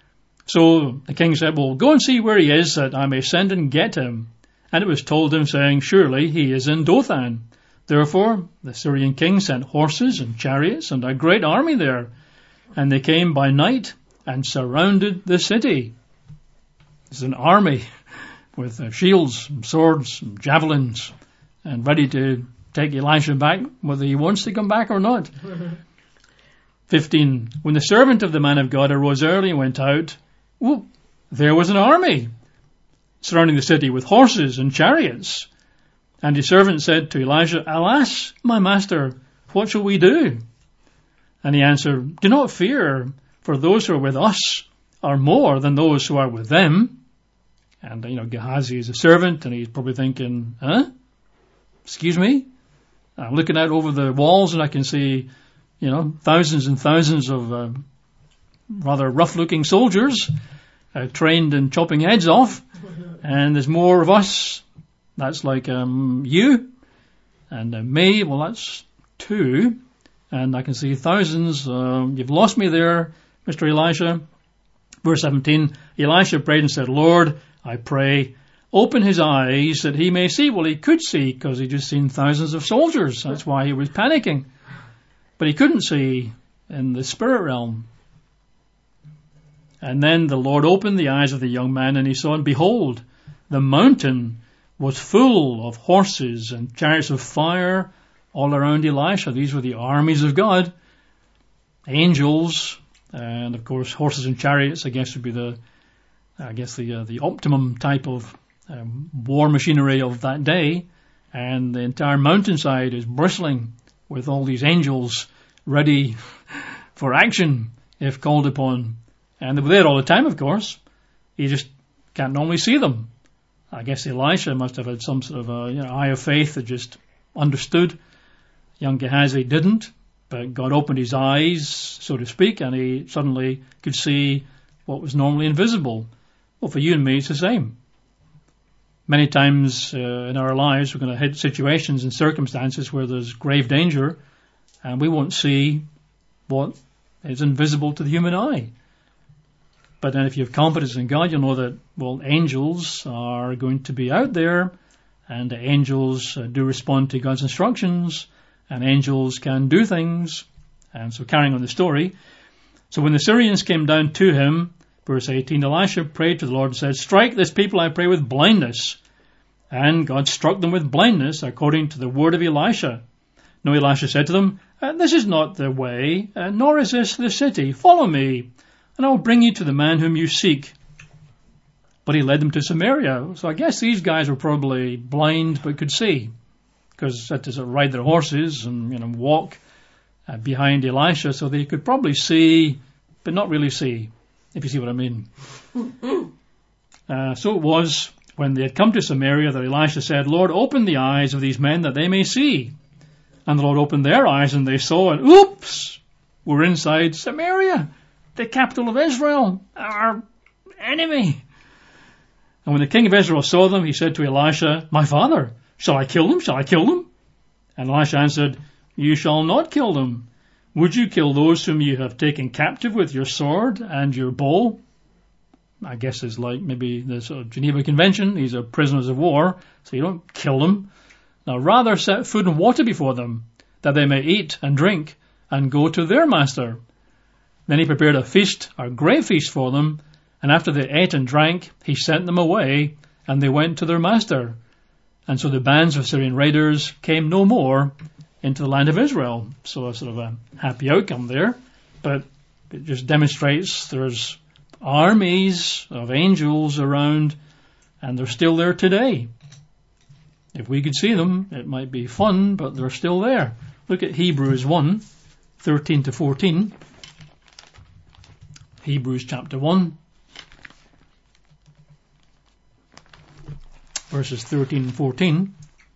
So the king said, well, go and see where he is, that I may send and get him. And it was told him, saying, surely he is in Dothan. Therefore the Syrian king sent horses and chariots and a great army there. And they came by night and surrounded the city. It's an army with uh, shields and swords and javelins and ready to take Elisha back, whether he wants to come back or not. fifteen. When the servant of the man of God arose early and went out, whoop, there was an army surrounding the city with horses and chariots. And his servant said to Elisha, alas, my master, what shall we do? And he answered, do not fear, for those who are with us are more than those who are with them. And, you know, Gehazi is a servant, and he's probably thinking, huh? Excuse me? I'm looking out over the walls, and I can see, you know, thousands and thousands of uh, rather rough-looking soldiers uh, trained in chopping heads off. And there's more of us. That's like um, you. And uh, me, well, that's two. And I can see thousands. Uh, you've lost me there, Mister Elisha. Verse seventeen, Elisha prayed and said, Lord, I pray, open his eyes that he may see. Well, he could see because he'd just seen thousands of soldiers. That's why he was panicking. But he couldn't see in the spirit realm. And then the Lord opened the eyes of the young man, and he saw, and behold, the mountain was full of horses and chariots of fire all around Elisha. These were the armies of God, angels, and of course horses and chariots. I guess would be the, I guess the uh, the optimum type of um, war machinery of that day. And the entire mountainside is bristling with all these angels ready for action, if called upon. And they were there all the time, of course. You just can't normally see them. I guess Elisha must have had some sort of a you know, eye of faith that just understood. Young Gehazi didn't, but God opened his eyes, so to speak, and he suddenly could see what was normally invisible. Well, for you and me, it's the same. Many times uh, in our lives, we're going to hit situations and circumstances where there's grave danger, and we won't see what is invisible to the human eye. But then if you have confidence in God, you'll know that, well, angels are going to be out there, and the angels uh, do respond to God's instructions, and angels can do things. And so carrying on the story, so when the Syrians came down to him, verse eighteen, Elisha prayed to the Lord and said, strike this people, I pray, with blindness. And God struck them with blindness according to the word of Elisha. No, Elisha said to them, this is not the way, uh, nor is this the city. Follow me, and I will bring you to the man whom you seek. But he led them to Samaria. So I guess these guys were probably blind but could see, because that is, ride their horses and you know walk uh, behind Elisha, so they could probably see, but not really see, if you see what I mean. uh, so it was when they had come to Samaria that Elisha said, Lord, open the eyes of these men that they may see. And the Lord opened their eyes, and they saw, and oops, we're inside Samaria, the capital of Israel, our enemy. And when the king of Israel saw them, he said to Elisha, my father, shall I kill them? Shall I kill them? And Elisha answered, you shall not kill them. Would you kill those whom you have taken captive with your sword and your bow? I guess it's like maybe the sort of Geneva Convention. These are prisoners of war, so you don't kill them. Now rather set food and water before them, that they may eat and drink and go to their master. Then he prepared a feast, a great feast for them, and after they ate and drank, he sent them away, and they went to their master. And so the bands of Syrian raiders came no more into the land of Israel. So a sort of a happy outcome there, but it just demonstrates there's armies of angels around, and they're still there today. If we could see them, it might be fun, but they're still there. Look at Hebrews one, thirteen to fourteen. Hebrews chapter one, verses thirteen and fourteen.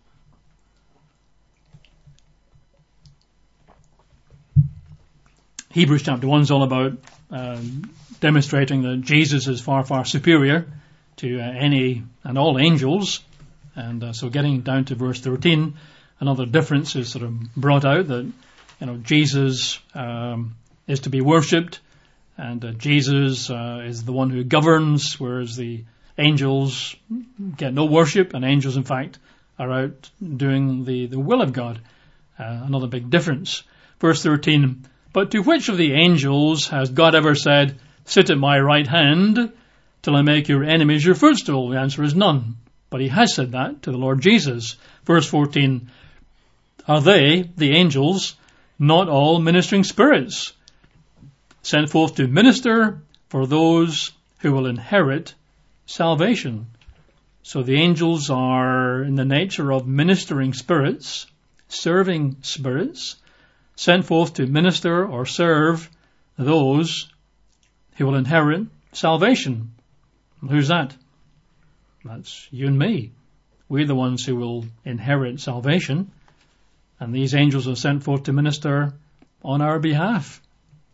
Hebrews chapter one is all about um, demonstrating that Jesus is far, far superior to uh, any and all angels. And uh, so getting down to verse thirteen, another difference is sort of brought out that, you know, Jesus um, is to be worshipped, and uh, Jesus uh, is the one who governs, whereas the angels get no worship, and angels, in fact, are out doing the, the will of God. Uh, another big difference. Verse thirteen, but to which of the angels has God ever said, sit at my right hand till I make your enemies your footstool? The answer is none. But he has said that to the Lord Jesus. Verse fourteen, are they, the angels, not all ministering spirits, sent forth to minister for those who will inherit salvation? So the angels are in the nature of ministering spirits, serving spirits, sent forth to minister or serve those who will inherit salvation. Who's that? That's you and me. We're the ones who will inherit salvation, and these angels are sent forth to minister on our behalf.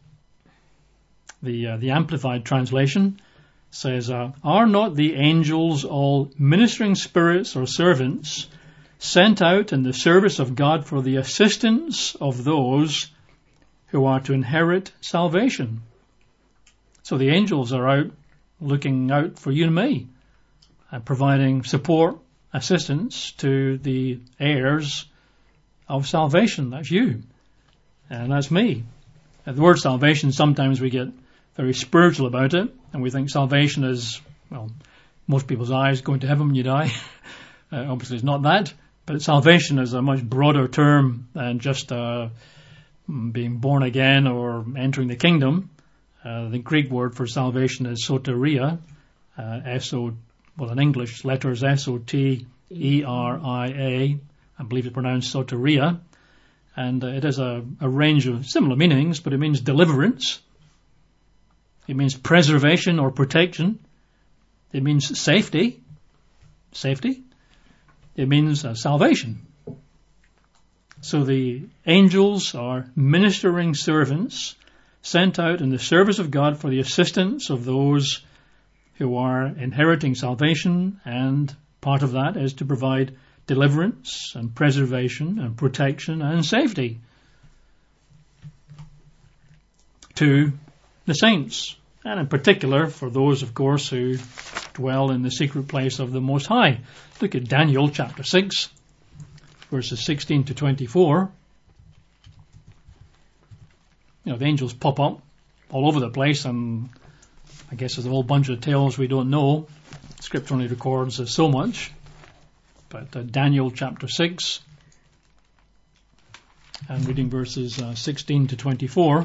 The uh, the Amplified Translation says, uh, are not the angels all ministering spirits or servants sent out in the service of God for the assistance of those who are to inherit salvation? So the angels are out looking out for you and me, and providing support, assistance to the heirs of salvation. That's you, and that's me. And the word salvation, sometimes we get very spiritual about it, and we think salvation is, well, most people's eyes going to heaven when you die. uh, obviously it's not that, but salvation is a much broader term than just uh, being born again or entering the kingdom. Uh, the Greek word for salvation is soteria, uh, S-O, well, in English, letters S O T E R I A. I believe it's pronounced soteria. And uh, it has a, a range of similar meanings, but it means deliverance. It means preservation or protection. It means safety. Safety. It means uh, salvation. So the angels are ministering servants sent out in the service of God for the assistance of those who are inheriting salvation, and part of that is to provide deliverance and preservation and protection and safety to the saints, and in particular for those, of course, who dwell in the secret place of the Most High. Look at Daniel chapter six, verses sixteen to twenty-four. You know, the angels pop up all over the place, and I guess there's a whole bunch of tales we don't know. Scripture only records uh, so much. But uh, Daniel chapter six, and reading verses uh, sixteen to twenty-four.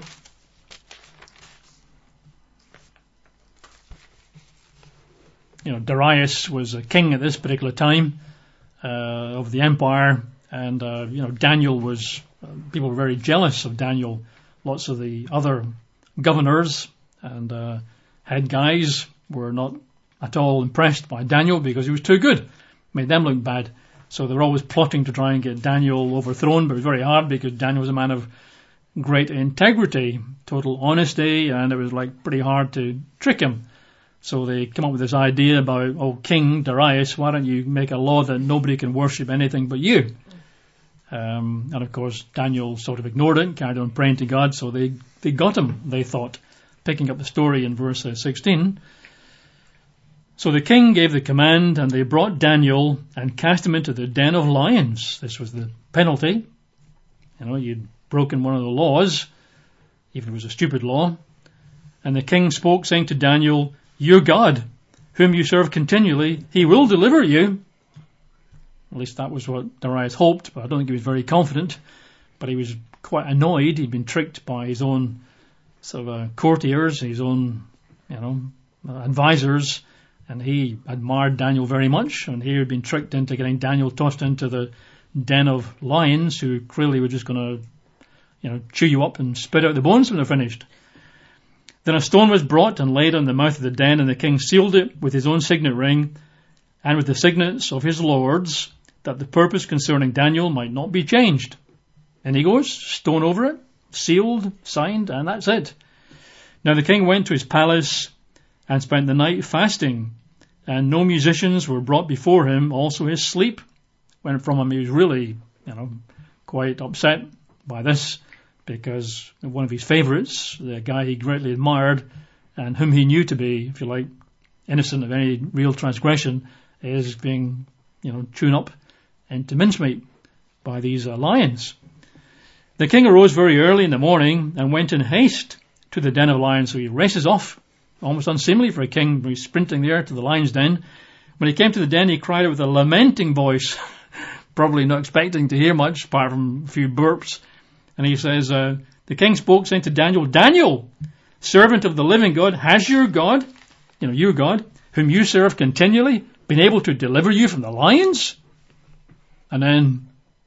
You know, Darius was a king at this particular time uh, of the empire, and uh, you know, Daniel was. Uh, people were very jealous of Daniel. Lots of the other governors and uh, head guys were not at all impressed by Daniel because he was too good. Made them look bad. So they were always plotting to try and get Daniel overthrown, but it was very hard because Daniel was a man of great integrity, total honesty, and it was like pretty hard to trick him. So they come up with this idea about, oh, King Darius, why don't you make a law that nobody can worship anything but you? Um, and of course, Daniel sort of ignored it, carried on praying to God, so they, they got him, they thought. Picking up the story in verse uh, sixteen. So the king gave the command, and they brought Daniel and cast him into the den of lions. This was the penalty. You know, you'd broken one of the laws, even if it was a stupid law. And the king spoke, saying to Daniel, "Your God, whom you serve continually, he will deliver you." At least that was what Darius hoped, but I don't think he was very confident. But he was quite annoyed. He'd been tricked by his own sort of uh, courtiers, his own, you know, uh, advisors. And he admired Daniel very much, and he had been tricked into getting Daniel tossed into the den of lions, who clearly were just going to, you know, chew you up and spit out the bones when they're finished. Then a stone was brought and laid on the mouth of the den, and the king sealed it with his own signet ring and with the signets of his lords, that the purpose concerning Daniel might not be changed. And he goes, stone over it, sealed, signed, and that's it. Now the king went to his palace and spent the night fasting, and no musicians were brought before him. Also his sleep went from him. He was really, you know, quite upset by this, because one of his favourites, the guy he greatly admired and whom he knew to be, if you like, innocent of any real transgression, is being, you know, chewed up into mincemeat by these uh, lions. The king arose very early in the morning and went in haste to the den of lions. So he races off, almost unseemly for a king. He's sprinting there to the lion's den. When he came to the den, he cried out with a lamenting voice, probably not expecting to hear much apart from a few burps. And he says, uh, the king spoke, saying to Daniel, "Daniel, servant of the living God, has your God, you know, your God, whom you serve continually, been able to deliver you from the lions?" And then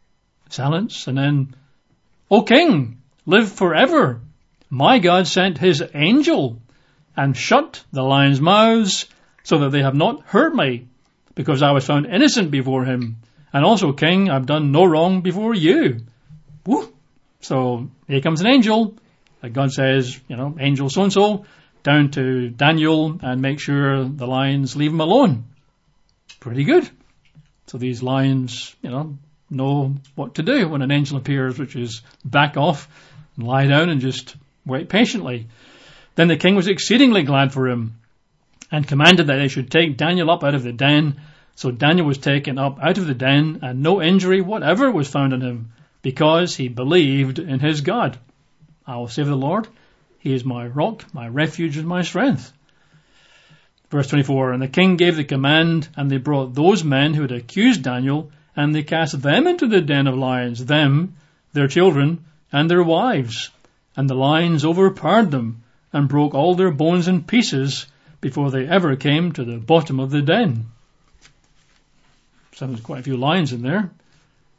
silence, and then, "O king, live forever. My God sent his angel and shut the lions' mouths so that they have not hurt me, because I was found innocent before him. And also, king, I've done no wrong before you." Woo! So here comes an angel. God says, you know, angel so-and-so, down to Daniel and make sure the lions leave him alone. Pretty good. So these lions, you know, know what to do when an angel appears, which is back off and lie down and just wait patiently. Then the king was exceedingly glad for him and commanded that they should take Daniel up out of the den. So Daniel was taken up out of the den, and no injury whatever was found on him, because he believed in his God. I will say of the Lord, he is my rock, my refuge, and my strength. Verse twenty-four, and the king gave the command, and they brought those men who had accused Daniel, and they cast them into the den of lions, them, their children, and their wives. And the lions overpowered them, and broke all their bones in pieces, before they ever came to the bottom of the den. So there's quite a few lions in there.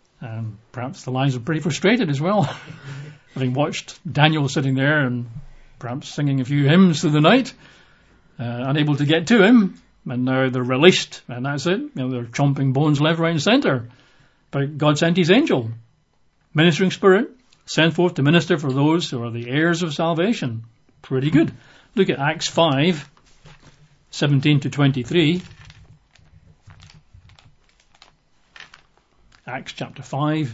Um, perhaps the lions were pretty frustrated as well, having watched Daniel sitting there and perhaps singing a few hymns through the night, uh, unable to get to him, and now they're released, and that's it. You know, they're chomping bones left, right, and centre. But God sent his angel, ministering spirit, sent forth to minister for those who are the heirs of salvation. Pretty good. Look at Acts five, seventeen to twenty-three. Acts chapter five.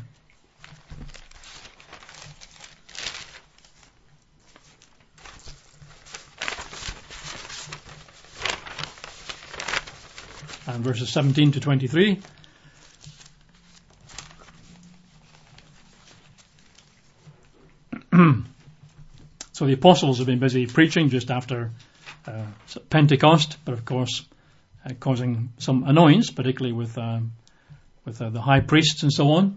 And verses seventeen to twenty-three. So the apostles have been busy preaching just after uh, Pentecost, but of course uh, causing some annoyance, particularly with uh, with uh, the high priests and so on.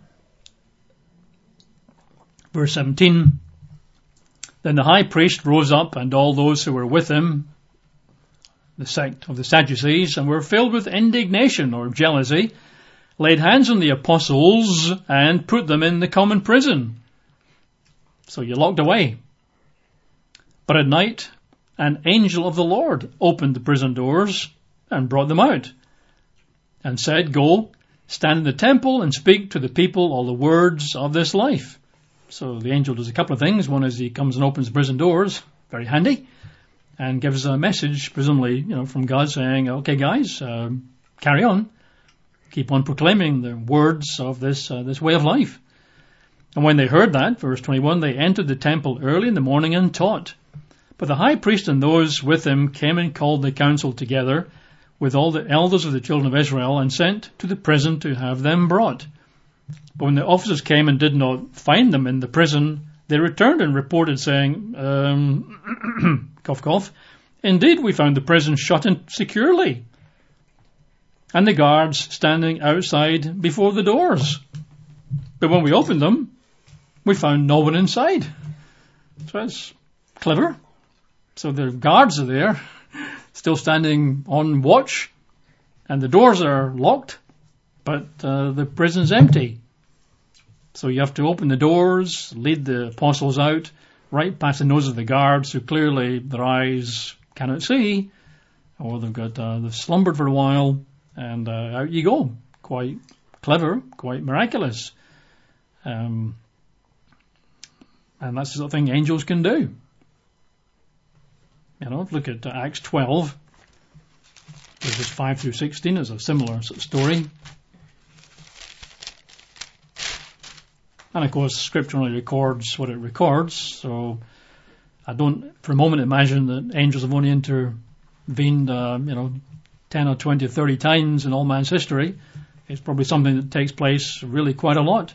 Verse seventeen. Then the high priest rose up, and all those who were with him, the sect of the Sadducees, and were filled with indignation or jealousy, laid hands on the apostles and put them in the common prison. So you're locked away. But at night, an angel of the Lord opened the prison doors and brought them out, and said, Go, stand in the temple and speak to the people all the words of this life. So the angel does a couple of things. One is he comes and opens the prison doors, very handy, and gives a message, presumably, you know, from God saying, okay, guys, uh, carry on. Keep on proclaiming the words of this uh, this way of life. And when they heard that, verse twenty-one, they entered the temple early in the morning and taught. But the high priest and those with him came and called the council together with all the elders of the children of Israel and sent to the prison to have them brought. But when the officers came and did not find them in the prison, they returned and reported saying, um, cough, cough, indeed we found the prison shut in securely, and the guards standing outside before the doors. But when we opened them, we found no one inside. So that's clever. So the guards are there, still standing on watch, and the doors are locked, but uh, the prison's empty. So you have to open the doors, lead the apostles out, right past the nose of the guards, who clearly their eyes cannot see, or they've got uh, they've slumbered for a while, and uh, out you go. Quite clever, quite miraculous. Um, and that's the sort of thing angels can do. You know, look at uh, Acts twelve, verses five through sixteen is a similar sort of story. And of course, Scripture only records what it records, so I don't for a moment imagine that angels have only intervened, uh, you know, ten or twenty or thirty times in all man's history. It's probably something that takes place really quite a lot.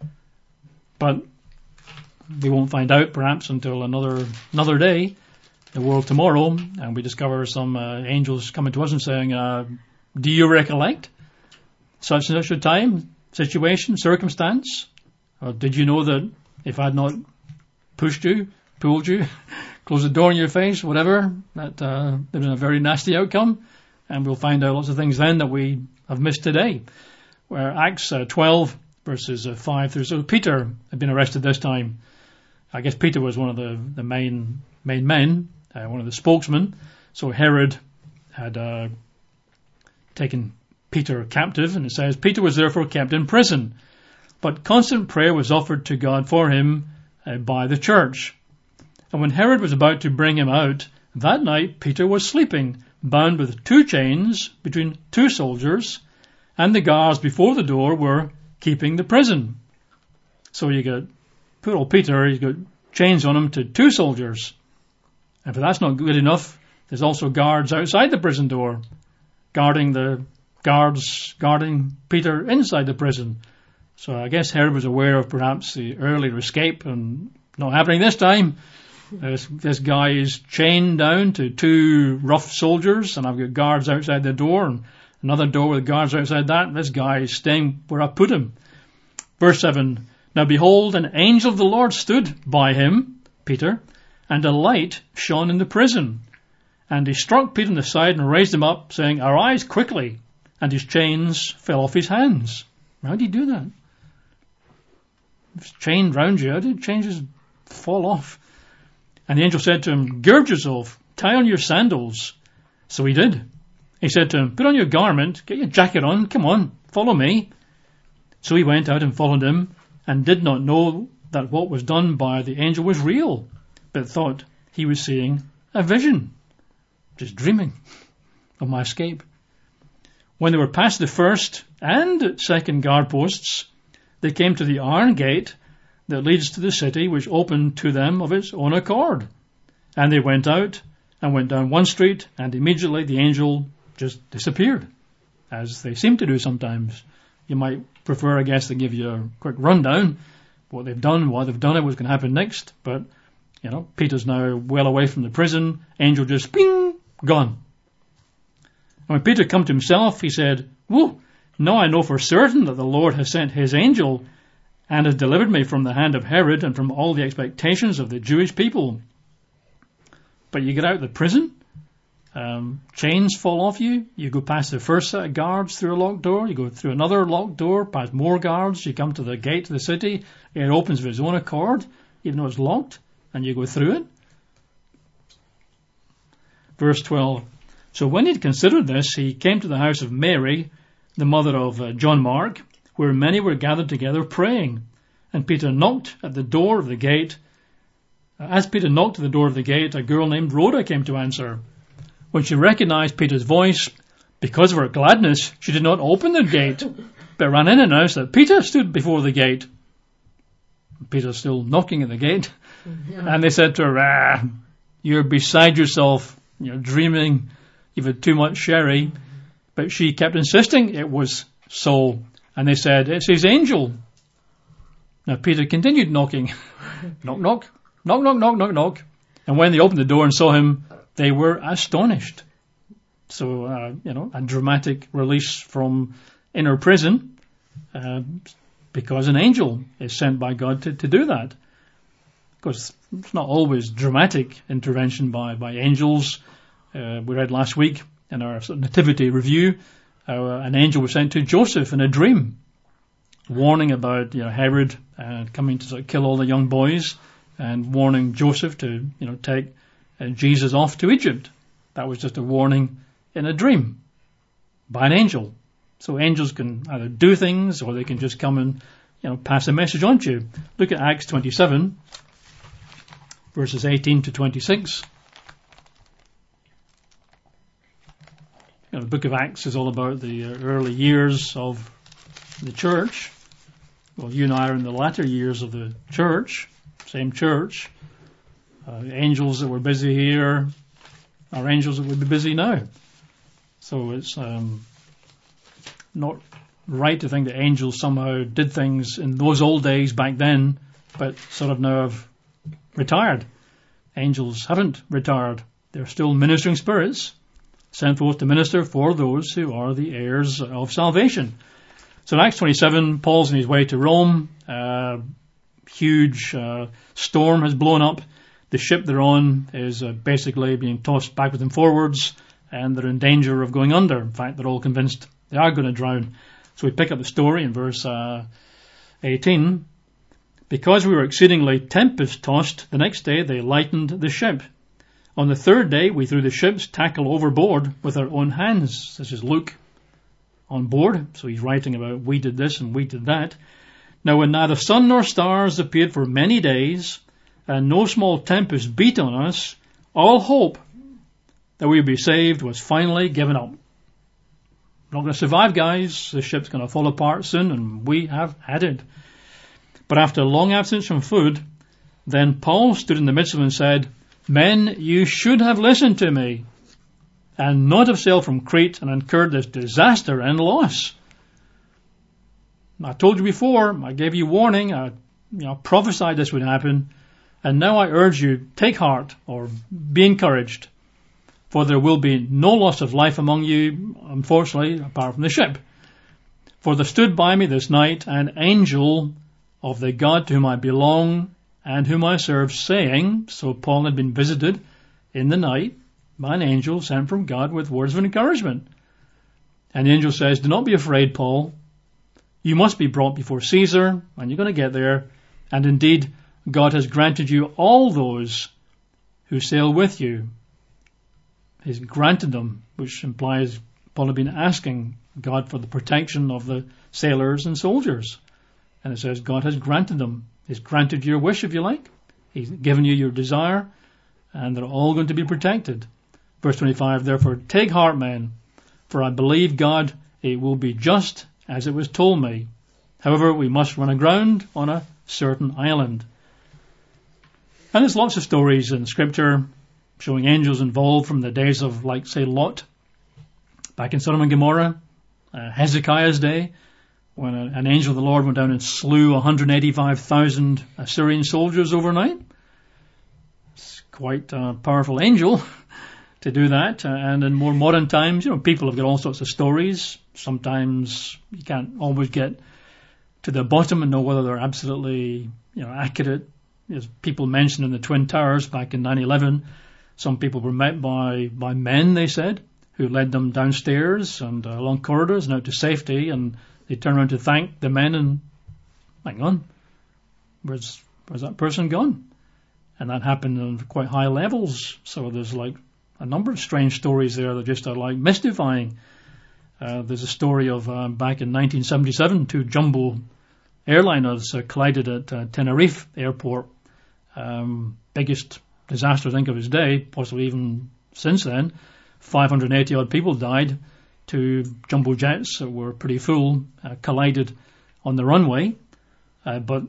But we won't find out perhaps until another another day, the world tomorrow, and we discover some uh, angels coming to us and saying, uh, do you recollect such and such a time, situation, circumstance? Or did you know that if I had not pushed you, pulled you, closed the door in your face, whatever, that uh, there was a very nasty outcome? And we'll find out lots of things then that we have missed today. Where Acts uh, twelve, verses uh, five through... So Peter had been arrested this time. I guess Peter was one of the, the main main men, uh, one of the spokesmen. So Herod had uh, taken Peter captive, and it says, Peter was therefore kept in prison. But constant prayer was offered to God for him uh, by the church. And when Herod was about to bring him out, that night Peter was sleeping, bound with two chains between two soldiers, and the guards before the door were keeping the prison. So you got poor old Peter, he's got chains on him to two soldiers. And if that's not good enough, there's also guards outside the prison door, guarding the guards, guarding Peter inside the prison. So I guess Herod was aware of perhaps the earlier escape and not happening this time. This, this guy is chained down to two rough soldiers, and I've got guards outside the door and another door with guards outside that. This guy is staying where I put him. Verse seven, now behold, an angel of the Lord stood by him, Peter, and a light shone in the prison. And he struck Peter in the side and raised him up, saying, arise quickly. And his chains fell off his hands. How did he do that? If it's chained round you, how did chains just fall off? And the angel said to him, gird yourself, tie on your sandals. So he did. He said to him, put on your garment, get your jacket on, come on, follow me. So he went out and followed him, and did not know that what was done by the angel was real, but thought he was seeing a vision, just dreaming of my escape. When they were past the first and second guard posts, they came to the iron gate that leads to the city, which opened to them of its own accord. And they went out and went down one street, and immediately the angel just disappeared, as they seem to do sometimes. You might prefer, I guess, to give you a quick rundown, what they've done, why they've done it, what's going to happen next. But, you know, Peter's now well away from the prison. Angel just, ping, gone. And when Peter come to himself, he said, whoa, now I know for certain that the Lord has sent his angel and has delivered me from the hand of Herod and from all the expectations of the Jewish people. But you get out of the prison, um, chains fall off you, you go past the first set of guards through a locked door, you go through another locked door, past more guards, you come to the gate to the city, it opens of its own accord, even though it's locked, and you go through it. Verse twelve. So when he'd considered this, he came to the house of Mary, the mother of uh, John Mark, where many were gathered together praying. And Peter knocked at the door of the gate. As Peter knocked at the door of the gate, a girl named Rhoda came to answer. When she recognized Peter's voice, because of her gladness, she did not open the gate, but ran in and announced that Peter stood before the gate. Peter's still knocking at the gate. And they said to her, ah, you're beside yourself, you're dreaming, you've had too much sherry. But she kept insisting it was so. And they said, it's his angel. Now Peter continued knocking. Knock, knock, knock, knock, knock, knock, knock. And when they opened the door and saw him, they were astonished. So, uh, you know, a dramatic release from inner prison, uh, because an angel is sent by God to, to do that. Of course, it's not always dramatic intervention by, by angels. Uh, we read last week in our sort of nativity review, how uh, an angel was sent to Joseph in a dream, warning about, you know, Herod uh, coming to sort of kill all the young boys, and warning Joseph to, you know, take uh, Jesus off to Egypt. That was just a warning in a dream by an angel. So angels can either do things, or they can just come and, you know, pass a message on to you. Look at Acts twenty-seven, verses eighteen to twenty-six. You know, the book of Acts is all about the uh, early years of the church. Well, you and I are in the latter years of the church, same church. Uh, angels that were busy here are angels that would be busy now. So it's um, not right to think that angels somehow did things in those old days back then, but sort of now have retired. Angels haven't retired. They're still ministering spirits, sent forth to minister for those who are the heirs of salvation. So in Acts twenty-seven, Paul's on his way to Rome. Uh, huge uh, storm has blown up. The ship they're on is uh, basically being tossed backwards and forwards, and they're in danger of going under. In fact, they're all convinced they are going to drown. So we pick up the story in verse uh, eighteen. Because we were exceedingly tempest-tossed, the next day they lightened the ship. On the third day, we threw the ship's tackle overboard with our own hands. This is Luke on board. So he's writing about we did this and we did that. Now when neither sun nor stars appeared for many days, and no small tempest beat on us, all hope that we would be saved was finally given up. Not going to survive, guys. The ship's going to fall apart soon, and we have had it. But after a long absence from food, then Paul stood in the midst of them and said, Men, you should have listened to me, and not have sailed from Crete and incurred this disaster and loss. I told you before, I gave you warning, I you know, prophesied this would happen, and now I urge you, take heart, or be encouraged, for there will be no loss of life among you, unfortunately, apart from the ship. For there stood by me this night an angel of the God to whom I belong and whom I serve, saying, so Paul had been visited in the night by an angel sent from God with words of encouragement. And the angel says, do not be afraid, Paul. You must be brought before Caesar, and you're going to get there. And indeed, God has granted you all those who sail with you. He's granted them, which implies Paul had been asking God for the protection of the sailors and soldiers. And it says God has granted them. He's granted your wish, if you like. He's given you your desire, and they're all going to be protected. Verse twenty-five, therefore take heart, men, for I believe God, it will be just as it was told me. However, we must run aground on a certain island. And there's lots of stories in Scripture showing angels involved from the days of, like, say, Lot, back in Sodom and Gomorrah, uh, Hezekiah's day, when a, an angel of the Lord went down and slew one hundred eighty-five thousand Assyrian soldiers overnight. It's quite a powerful angel to do that. Uh, and in more modern times, you know, people have got all sorts of stories. Sometimes you can't always get to the bottom and know whether they're absolutely, you know, accurate. As people mentioned in the Twin Towers back in nine eleven, some people were met by, by men, they said, who led them downstairs and uh, along corridors and out to safety, and they turned around to thank the men and, hang on, where's, where's that person gone? And that happened on quite high levels. So there's like a number of strange stories there that just are like mystifying. Uh, there's a story of um, back in nineteen seventy-seven, two jumbo airliners uh, collided at uh, Tenerife airport. Um, biggest disaster, I think, of his day, possibly even since then. five hundred eighty odd people died. Two jumbo jets that were pretty full uh, collided on the runway. Uh, but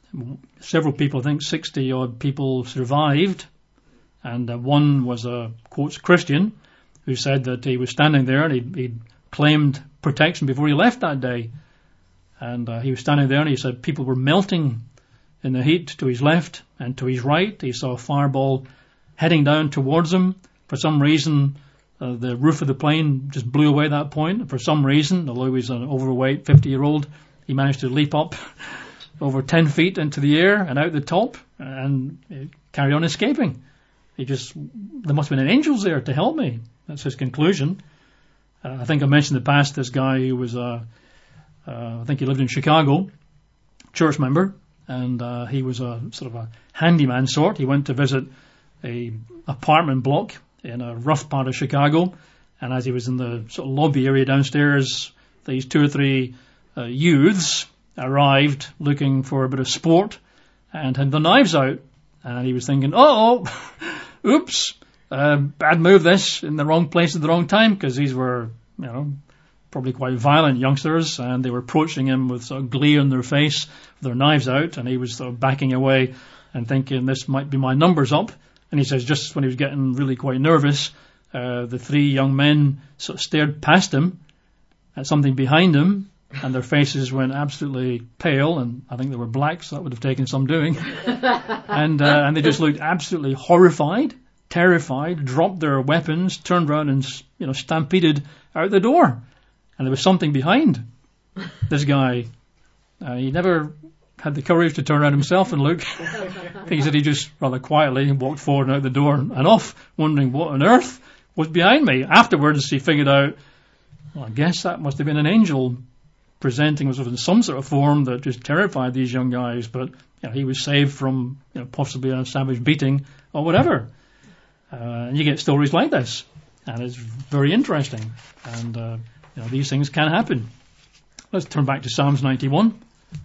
several people, I think sixty odd people survived. And uh, one was a, quotes, Christian, who said that he was standing there and he'd, he'd claimed protection before he left that day. And uh, he was standing there and he said people were melting in the heat to his left and to his right. He saw a fireball heading down towards him. For some reason, uh, the roof of the plane just blew away at that point. For some reason, although he was an overweight fifty-year-old, he managed to leap up over ten feet into the air and out the top and uh, carry on escaping. He just, there must have been angels there to help me. That's his conclusion. Uh, I think I mentioned in the past this guy who was, uh, uh, I think he lived in Chicago, church member, and uh, he was a sort of a handyman sort. He went to visit a apartment block in a rough part of Chicago, and as he was in the sort of lobby area downstairs, these two or three uh, youths arrived looking for a bit of sport and had the knives out, and he was thinking, oh, oops, uh, bad move this, in the wrong place at the wrong time, because these were, you know, probably quite violent youngsters, and they were approaching him with sort of glee on their face, with their knives out, and he was sort of backing away and thinking, this might be my numbers up. And he says just when he was getting really quite nervous, uh, the three young men sort of stared past him at something behind him, and their faces went absolutely pale, and I think they were black, so that would have taken some doing. and uh, and they just looked absolutely horrified, terrified, dropped their weapons, turned around and, you know, stampeded out the door. And there was something behind this guy. Uh, he never had the courage to turn around himself and look. I think he said he just rather quietly walked forward and out the door and off, wondering what on earth was behind me. Afterwards, he figured out, well, I guess that must have been an angel presenting himself in some sort of form that just terrified these young guys. But, you know, he was saved from, you know, possibly a savage beating or whatever. Uh, and you get stories like this, and it's very interesting. And uh, you know, these things can happen. Let's turn back to Psalms ninety-one.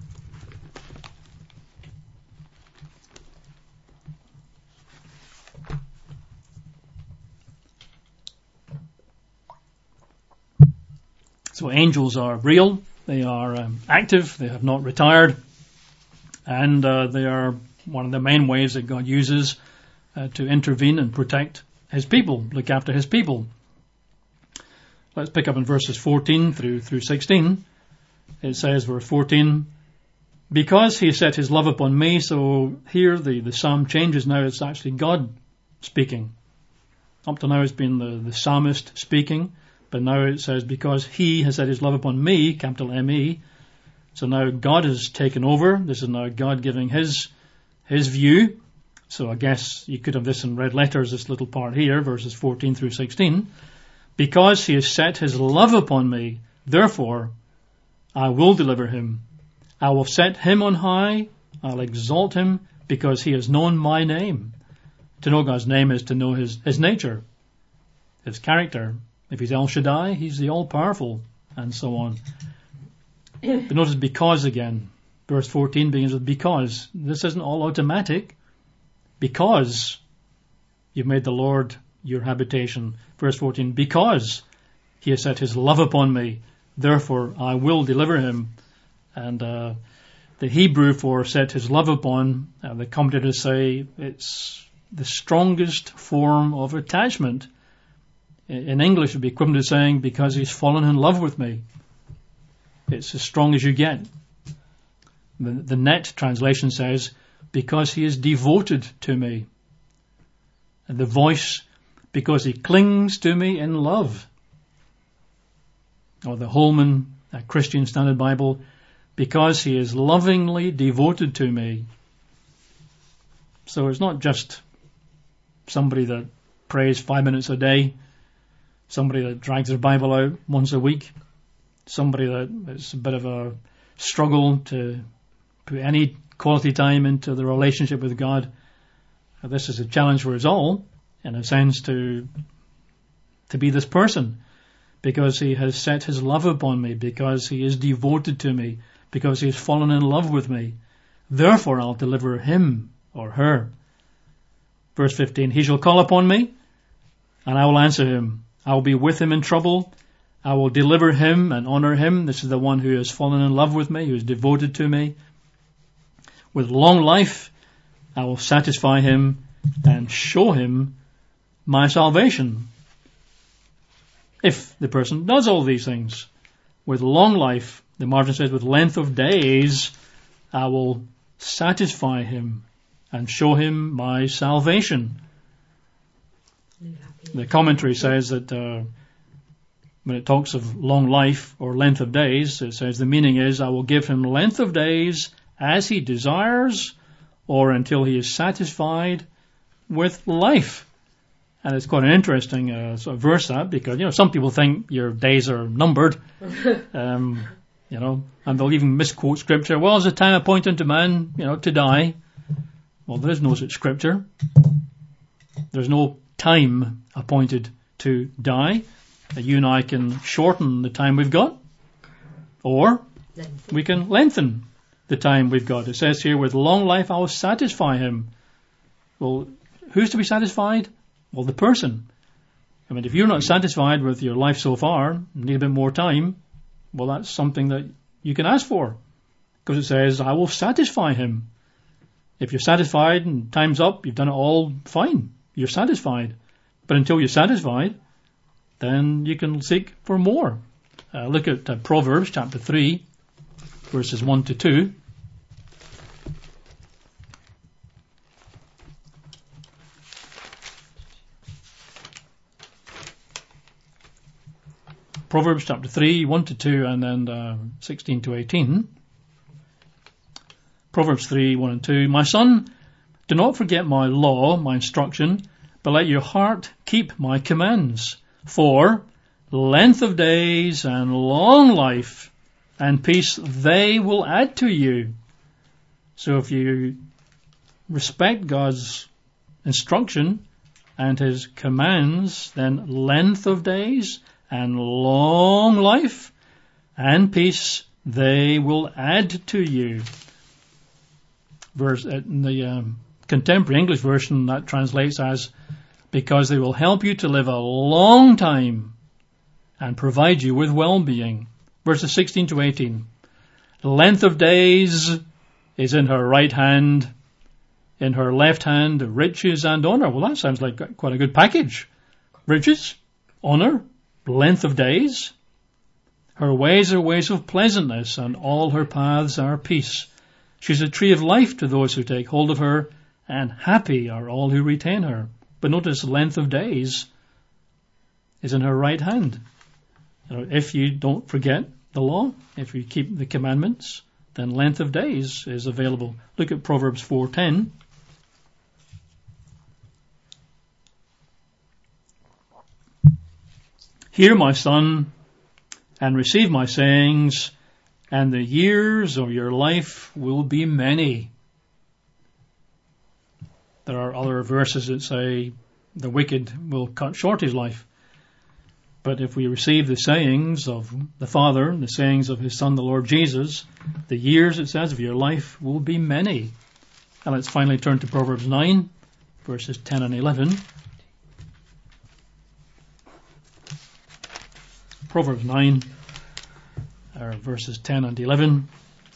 So angels are real, they are um, active, they have not retired, and uh, they are one of the main ways that God uses uh, to intervene and protect his people, look after his people. Let's pick up in verses fourteen through through sixteen. It says, verse fourteen, because he set his love upon me. So here the, the psalm changes now. It's actually God speaking. Up to now it's been the, the psalmist speaking. But now it says, because he has set his love upon me, capital M E. So now God has taken over. This is now God giving his his view. So I guess you could have this in red letters, this little part here, verses fourteen through sixteen. Because he has set his love upon me, therefore I will deliver him. I will set him on high. I'll exalt him because he has known my name. To know God's name is to know his, his nature, his character. If he's El Shaddai, he's the all-powerful, and so on. But notice because again. Verse fourteen begins with because. This isn't all automatic. Because you've made the Lord your habitation. Verse fourteen, because he has set his love upon me, therefore I will deliver him. And uh, the Hebrew for set his love upon, uh, the commentators say it's the strongest form of attachment. In English it would be equivalent to saying because he's fallen in love with me. It's as strong as you get. The, the Net translation says, because he is devoted to me. And the Voice, because he clings to me in love. Or the Holman, a Christian Standard Bible, because he is lovingly devoted to me. So it's not just somebody that prays five minutes a day, somebody that drags their Bible out once a week, somebody that it's a bit of a struggle to put any quality time into the relationship with God. This is a challenge for us all, in a sense, to to be this person, because he has set his love upon me, because he is devoted to me, because he has fallen in love with me. Therefore I'll deliver him or her. Verse fifteen, he shall call upon me, and I will answer him. I will be with him in trouble. I will deliver him and honor him. This is the one who has fallen in love with me, who is devoted to me. With long life, I will satisfy him and show him my salvation. If the person does all these things, with long life, the margin says, with length of days, I will satisfy him and show him my salvation. The commentary says that uh, when it talks of long life or length of days, it says the meaning is, I will give him length of days as he desires, or until he is satisfied with life. And it's quite an interesting uh, sort of verse, that, because, you know, some people think your days are numbered, um, you know, and they'll even misquote scripture. Well, there's a time appointed unto man, you know, to die. Well, there is no such scripture. There's no time appointed to die. Uh, you and I can shorten the time we've got, or lengthen. we can lengthen the time we've got. It says here, with long life I will satisfy him. Well, who's to be satisfied? Well, the person. I mean, if you're not satisfied with your life so far, need a bit more time, well, that's something that you can ask for. Because it says, I will satisfy him. If you're satisfied and time's up, you've done it all fine. You're satisfied. But until you're satisfied, then you can seek for more. Uh, look at uh, Proverbs chapter three, verses one to two. Proverbs chapter three, one to two, and then uh, sixteen to eighteen. Proverbs three, one and two. My son, do not forget my law, my instruction, but let your heart keep my commands. For length of days and long life and peace they will add to you. So if you respect God's instruction and his commands, then length of days and long life and peace they will add to you. Verse in the um, contemporary English version, that translates as, because they will help you to live a long time and provide you with well-being. Verses sixteen to eighteen. Length of days is in her right hand, in her left hand riches and honor. Well, that sounds like quite a good package. Riches, honor, length of days. Her ways are ways of pleasantness, and all her paths are peace. She's a tree of life to those who take hold of her, and happy are all who retain her. But notice, length of days is in her right hand. You know, if you don't forget the law, if you keep the commandments, then length of days is available. Look at Proverbs four ten. Hear, my son, and receive my sayings, and the years of your life will be many. There are other verses that say the wicked will cut short his life. But if we receive the sayings of the Father, the sayings of his Son, the Lord Jesus, the years, it says, of your life will be many. And let's finally turn to Proverbs nine, verses ten and eleven. Proverbs nine, uh, verses ten and eleven.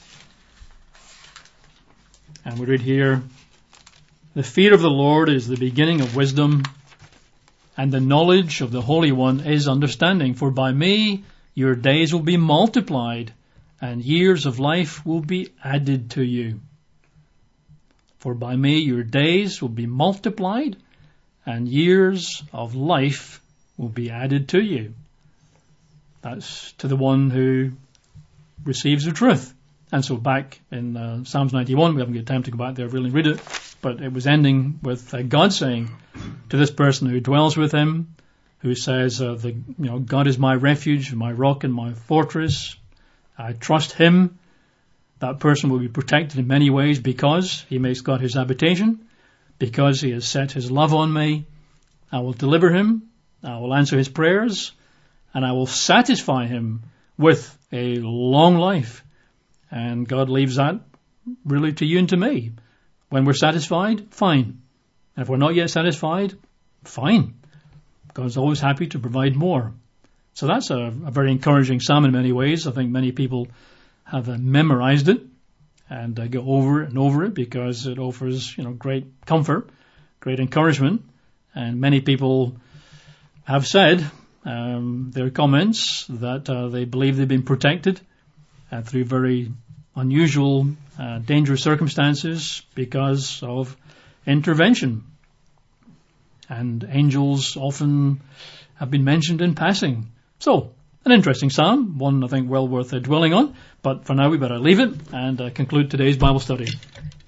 And we read here, the fear of the Lord is the beginning of wisdom, and the knowledge of the Holy One is understanding. For by me your days will be multiplied, and years of life will be added to you. For by me your days will be multiplied, and years of life will be added to you. That's to the one who receives the truth. And so back in uh, Psalms ninety-one, we haven't got time to go back there really read it, but it was ending with uh, God saying to this person who dwells with him, who says, uh, the, you know, God is my refuge, my rock and my fortress. I trust him. That person will be protected in many ways because he makes God his habitation, because he has set his love on me. I will deliver him. I will answer his prayers, and I will satisfy him with a long life. And God leaves that really to you and to me. When we're satisfied, fine. And if we're not yet satisfied, fine. God's always happy to provide more. So that's a, a very encouraging psalm in many ways. I think many people have uh, memorized it and uh, go over it and over it because it offers, you know, great comfort, great encouragement. And many people have said um, their comments that uh, they believe they've been protected uh, through very unusual, uh, dangerous circumstances because of intervention. And angels often have been mentioned in passing. So, an interesting psalm, one I think well worth uh, dwelling on. But for now we better leave it and uh, conclude today's Bible study.